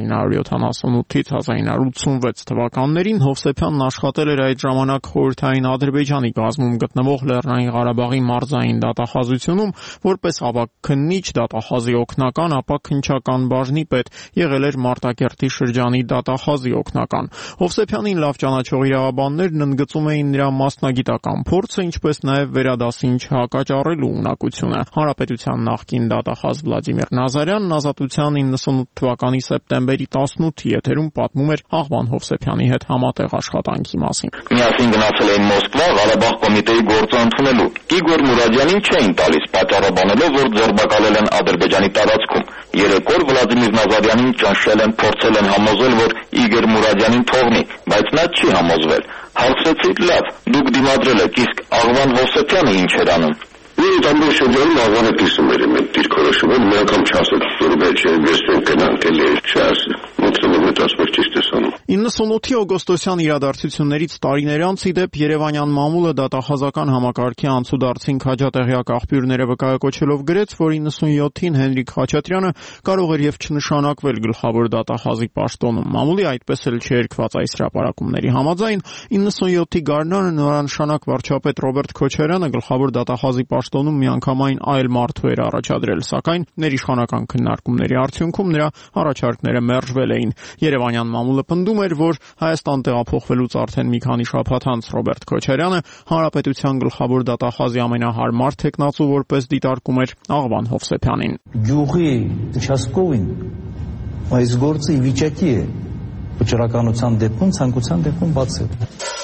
1978-ից 1986 թվականներին Հովսեփյանն աշխատել էր այդ ժամանակ խորհրդային Ադրբեջանի կազմում գտնվող Լեռնային Ղարաբաղի մարզային դատախազությունում որպես ավագ քննիչ, դատախազի օգնական, ապա քննչական բաժնի պետ, եղել էր Մարտակերտի շրջանի դատախազի օգնական։ Հովսեփյանին լավ ճանաչող իրավաբաններն ընդգծում էին նրա մասնագիտական փորձը, ինչպես նաև վերադասին չհակաճառելու ունակությունը։ Հանրապետության նախկին դատախազ Վլադիմիր Նազարյանն Ազատության 98 թվականի սեպտեմբերի 18-ի եթերում պատմում էր Աղվան Հովսեփյանի հետ համատեղ աշխատանքի մասին։ Միասին գնացել էին Մոսկվա Ղարաբաղ կոմիտեի գործը ընդունելու։ Իգոր Մուրադյանին չէին տալիս, պատճառաբանելով, որ ձերբակալել են Ադրբեջանի տարածքում։ 3 օր Վլադիմիր Նազարյանին ճնշել են, փորձել են համոզել, որ Իգոր Մուրադյանին թողնի, բայց նա չի համոզվել։ Հարցրեցի՝ լավ, դուք դիմադրել եք, իսկ Աղվան Հովսեփյանը ինչ էր անում։ Ինձ ամբողջ շրջանում Աղվանը կիսում էր իմ դիրքորոշումը, մի անգամ չասեց, որ մեջ է, ես չեմ կնանք էլի, չաս, մոտսում եմ հետո ասված ճիշտ ես անում։ 98-ի օգոստոսյան իրադարձություններից տարիներ անց ի դեպ Երևանյան մամուլը դատախազական համակարգի անցուդարձին քաջատեղյակ աղբյուրները վկայակոչելով գրեց, որ 97-ին Հենրիկ Խաչատրյանը կարող էր եւ չնշանակվել գլխավոր դատախազի պաշտոնում։ Մամուլի այդպես էլ չերկված այս հրապարակումների համաձայն 97-ի գարնանը նորանշանակ վարչապետ Ռոբերտ Քոչարյանը գլխավոր դատախազի պաշտոնում միանգամայն այլ մարդու էր առաջադրել, սակայն ներիշխանական քննարկումների արդյունքում նրա առաջարկները մերժվել էին։ Երևանյան մամուլը պնդում էր, որ Հայաստան տեղափոխվելուց արդեն մի քանի շաբաթ անց Ռոբերտ Քոչարյանը հանրապետության գլխավոր դատախազի ամենահարմար թեկնածու որպես դիտարկում էր Աղվան Հովսեփյանին։ Գյուղի участковին այս գործը ի վիճակի է վճռականության դեպքում, ցանկության դեպքում բացել։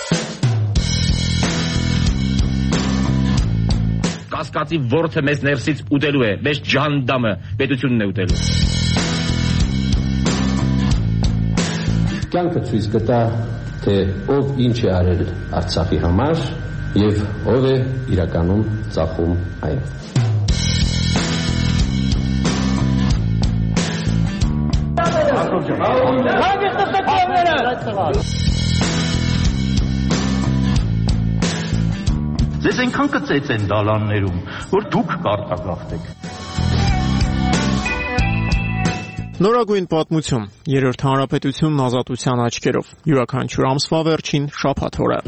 Կասկածի որդը մեզ ներսից ուտելու է, մեզ ջանդամը պետությունն է ուտելու։ Կյանքը ցույց կտա, թե ով ինչ է արել Արցախի համար եւ ով է իրականում ծախում այն։ Ձեզ այնքան կծեց են դալաններում, որ դուք կարտագաղթեք։ Նորագույն պատմություն, երրորդ հանրապետությունն ազատության աչքերով, յուրաքանչյուր ամսվա վերջին շաբաթ օրը։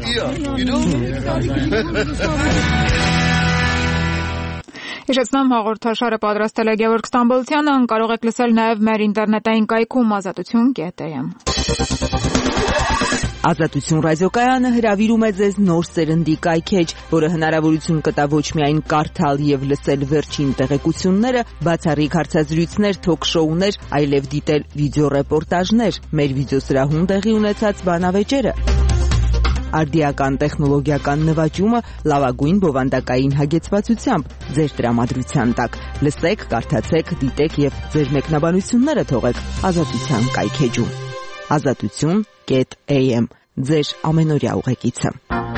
Հիշեցնեմ հաղորդաշարը պատրաստել է Գևորգ Ստամբոլցյանը, կարող եք լսել նաև մեր ինտերնետային կայքում azatutun.am։ Ազատություն ռադիոկայանը հրավիրում է ձեզ նոր սերնդի կայքեջ, որը հնարավորություն կտա ոչ միայն կարդալ եւ լսել վերջին տեղեկությունները, բացառիկ հարցազրույցներ, թոք-շոուներ, այլև դիտել վիդեոռեպորտաժներ, մեր վիդեոսրահում տեղի ունեցած բանավեճերը, արդիական տեխնոլոգիական նվաճումը լավագույն բովանդակային հագեցվածությամբ ձեր տրամադրության տակ։ Լսեք, կարդացեք, դիտեք եւ ձեր մեկնաբանությունները թողեք Ազատության կայքեջում։ Azatutun.am ձեր ամենօրյա ուղեկիցը։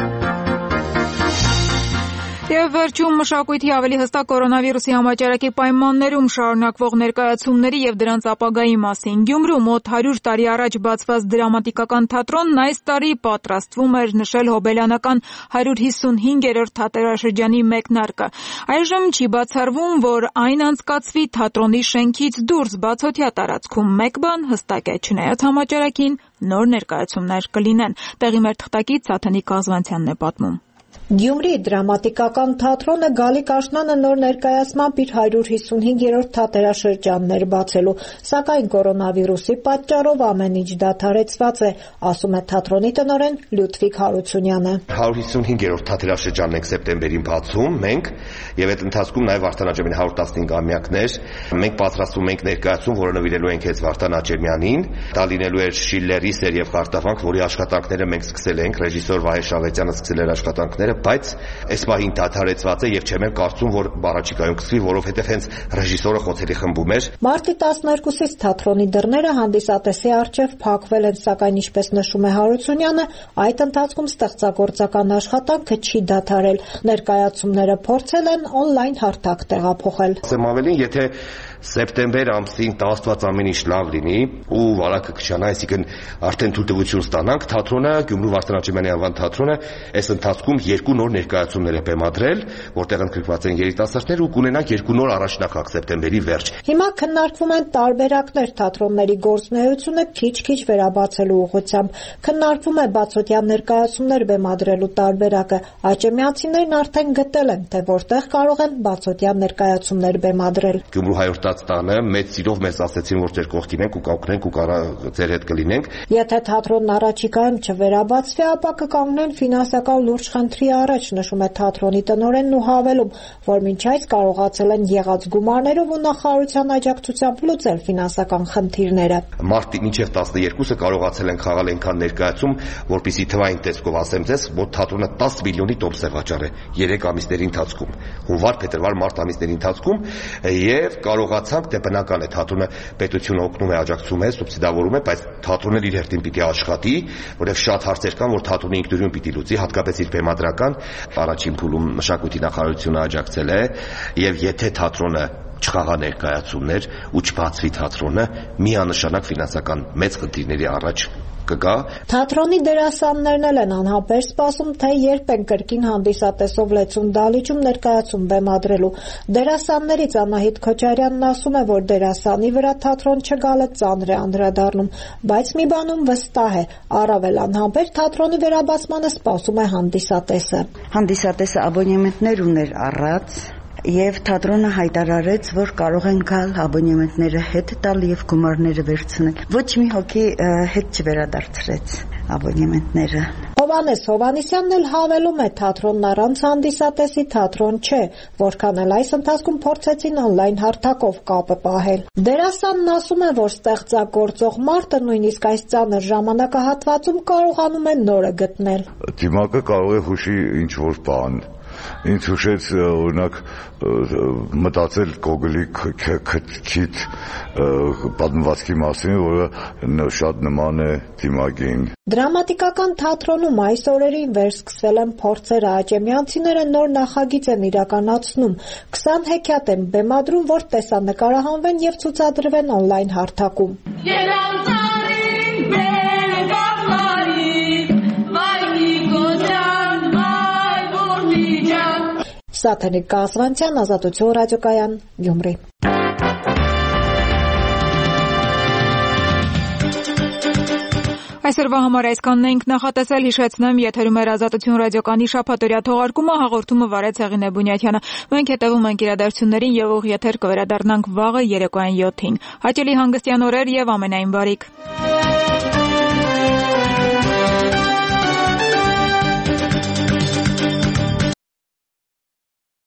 Եվ վերջում մշակույթի ավելի հստակ կորոնավիրուսի համաճարակի պայմաններում շարունակվող ներկայացումների եւ դրանց ապագայի մասին։ Գյումրու մոտ 100 տարի առաջ բացված դրամատիկական թատրոնն այս տարի պատրաստվում էր նշել հոբելյանական 155-րդ թատերաշրջանի մեկնարկը։ Այժմ չի բացառվում, որ այն անցկացվի թատրոնի շենքից դուրս բացօթյա տարածքում։ Մեկ բան հստակ է, չնայած համաճարակին նոր ներկայացումներ կլինեն։ Տեղի մեր թղթակից Սաթենիկ Ղազվանցյանն է պատմում։ Գյումրի դրամատիկական թատրոնը գալիք աշնանը նոր ներկայացմամբ իր 155-րդ թատերաշրջանն էր բացելու, սակայն կորոնավիրուսի պատճառով ամեն ինչ դադարեցված է, ասում է թատրոնի տնօրեն Լյուդվիգ Հարությունյանը։ 155-րդ թատերաշրջանն ենք սեպտեմբերին բացում մենք, եւ այդ ընթացքում նաեւ Վարդան Աճեմյանի 115-ամյակներ, մենք պատրաստում ենք ներկայացում, որը նվիրելու ենք հենց Վարդան Աճեմյանին, դա լինելու է Շիլլերի Սեր եւ Խարտավանք, որի աշխատանքները մենք սկսել ենք, ռեժիսոր Վահե Շավետյանը սկսել էր աշխատանքները, բայց այս պահին դադարեցված է եւ չեմ կարծում, որ առաջիկայում կսվի, որովհետեւ հենց ռեժիսորը խոցելի խմբում էր։ Մարտի 12-ից թատրոնի դռները հանդիսատեսի առջև փակվել են, սակայն ինչպես նշում է Հարությունյանը, այդ ընթացքում ստեղծագործական աշխատանքը չի դադարել։ Ներկայացումները փորձել են on-line հարթակ տեղափոխել։ Ասեմ ավելին, եթե սեպտեմբեր ամսին տաստված ամեն ինչ լավ լինի ու վարակը կշանա, այսինքն արդեն թույլտվություն ստանանք, թատրոնը Գյումրու Վարդան Աճեմյանի անվան թատրոնը այս ընթացքում 2 նոր ներկայացումներ է բեմադրել, որտեղ ընդգրկված են երիտասարդներ ու կունենանք 2 նոր առաջնակարգ սեպտեմբերի վերջ։ Հիմա քննարկվում են տարբերակներ թատրոնների գործունեությունը քիչ-քիչ վերաբացելու ուղղությամբ։ Քննարկվում է բացօթյա ներկայացումներ բեմադրելու տարբերակը։ Աճեմյանցիներն արդեն գտել են, թե որտեղ կարող են բացօթյա ներկայացումներ բեմադրել։ Գյումրու հայրտած տանը մեծ սիրով մեզ ասեցին, որ ձեր կողքին ենք ու կօգնենք ու ձեր հետ կլինենք։ Եթե թատրոնն առաջիկայում չվերաբացվի, ապա կկանգնեն ֆինանսական լուրջ խնդրի առաջ, նշում է թատրոնի տնօրենն ու հավելում, որ մինչ այս կարողացել են եղած գումարներով ու նախարարության աջակցությամբ լուծել ֆինանսական խնդիրները։ Մարտի մինչև 12-ը կարողացել են խաղալ այնքան ներկայացում, որպեսզի թվային տեսքով ասեմ ձեզ, որ թատրոնը 10 միլիոնի տոմս է վաճառել 3 ամիսների ընթացքում։ Հունվար, փետրվար, մարտ ամիսների ընթացքում եւ կարողացանք, դե բնական է, թատրոնը պետությունը օգնում է, աջակցում է, սուբսիդավորում է, բայց թատրոնը իր հերթին պիտի աշխատի, որովհետեւ շատ հարցեր կան, որ թատրոնի ինքնուրույն պիտի լուծի, հատկապես իր բեմադրական առաջին փուլում մշակույթի նախարարությունը աջակցել է, եւ եթե թատրոնը չխաղա ներկայացումներ ու չբացվի թատրոնը, միանշանակ ֆինանսական մեծ խնդիրների առաջ կգա։ Թատրոնի դերասաններն էլ են անհապեր սպասում, թե երբ են կրկին հանդիսատեսով լեցուն դահլիճում ներկայացում բեմադրելու։ Դերասաններից Անահիտ Քոչարյանն ասում է, որ դերասանի վրա թատրոն չգալը ծանր է անդրադառնում, բայց մի բանում վստահ է, առավել անհապեր թատրոնի վերաբացմանը սպասում է հանդիսատեսը։ Հանդիսատեսը աբոնեմենտներ ուներ առած, եւ թատրոնը հայտարարեց, որ կարող են գալ աբոնեմենտները հետ տալ եւ գումարները վերցնել։ Ոչ մի հոգի հետ չվերադարձրեց աբոնեմենտները։ Հովհաննես Հովհաննիսյանն էլ հավելում է, թատրոնն առանց հանդիսատեսի թատրոն չէ, որքան էլ այս ընթացքում փորձեցին օնլայն հարթակով կապը պահել։ Դերասանն ասում է, որ ստեղծագործող մարդը նույնիսկ այս ծանր ժամանակահատվածում կարողանում է նորը գտնել։ Դիմակը կարող է հուշի ինչ-որ բան, ինձ հուշեց օրինակ մտածել Գոգոլի քիթ պատմվածքի մասին, որը շատ նման է դիմակին։ Դրամատիկական թատրոնում այս օրերին վերսկսվել են փորձերը, աճեմյանցիները նոր նախագիծ են իրականացնում, 20 հեքիաթ են բեմադրում, որ տեսանկարահանվեն եւ ցուցադրվեն օնլայն հարթակում։ Սաթենիկ Կասվանցյան, Ազատություն ռադիոկայան, Գյումրի։ Այսօրվա համար այսքանն ենք նախատեսել, հիշեցնեմ, եթերում էր Ազատություն ռադիոկայանի շաբաթօրյա թողարկումը, հաղորդումը վարեց Հեղինե Բունյաթյանը։ Մենք հետևում ենք իրադարձություններին եւ ուղիաթեր կվերադառնանք վաղը երեկոյան 7-ին։ Հաճելի հանգստյան օրեր եւ ամենայն բարիք։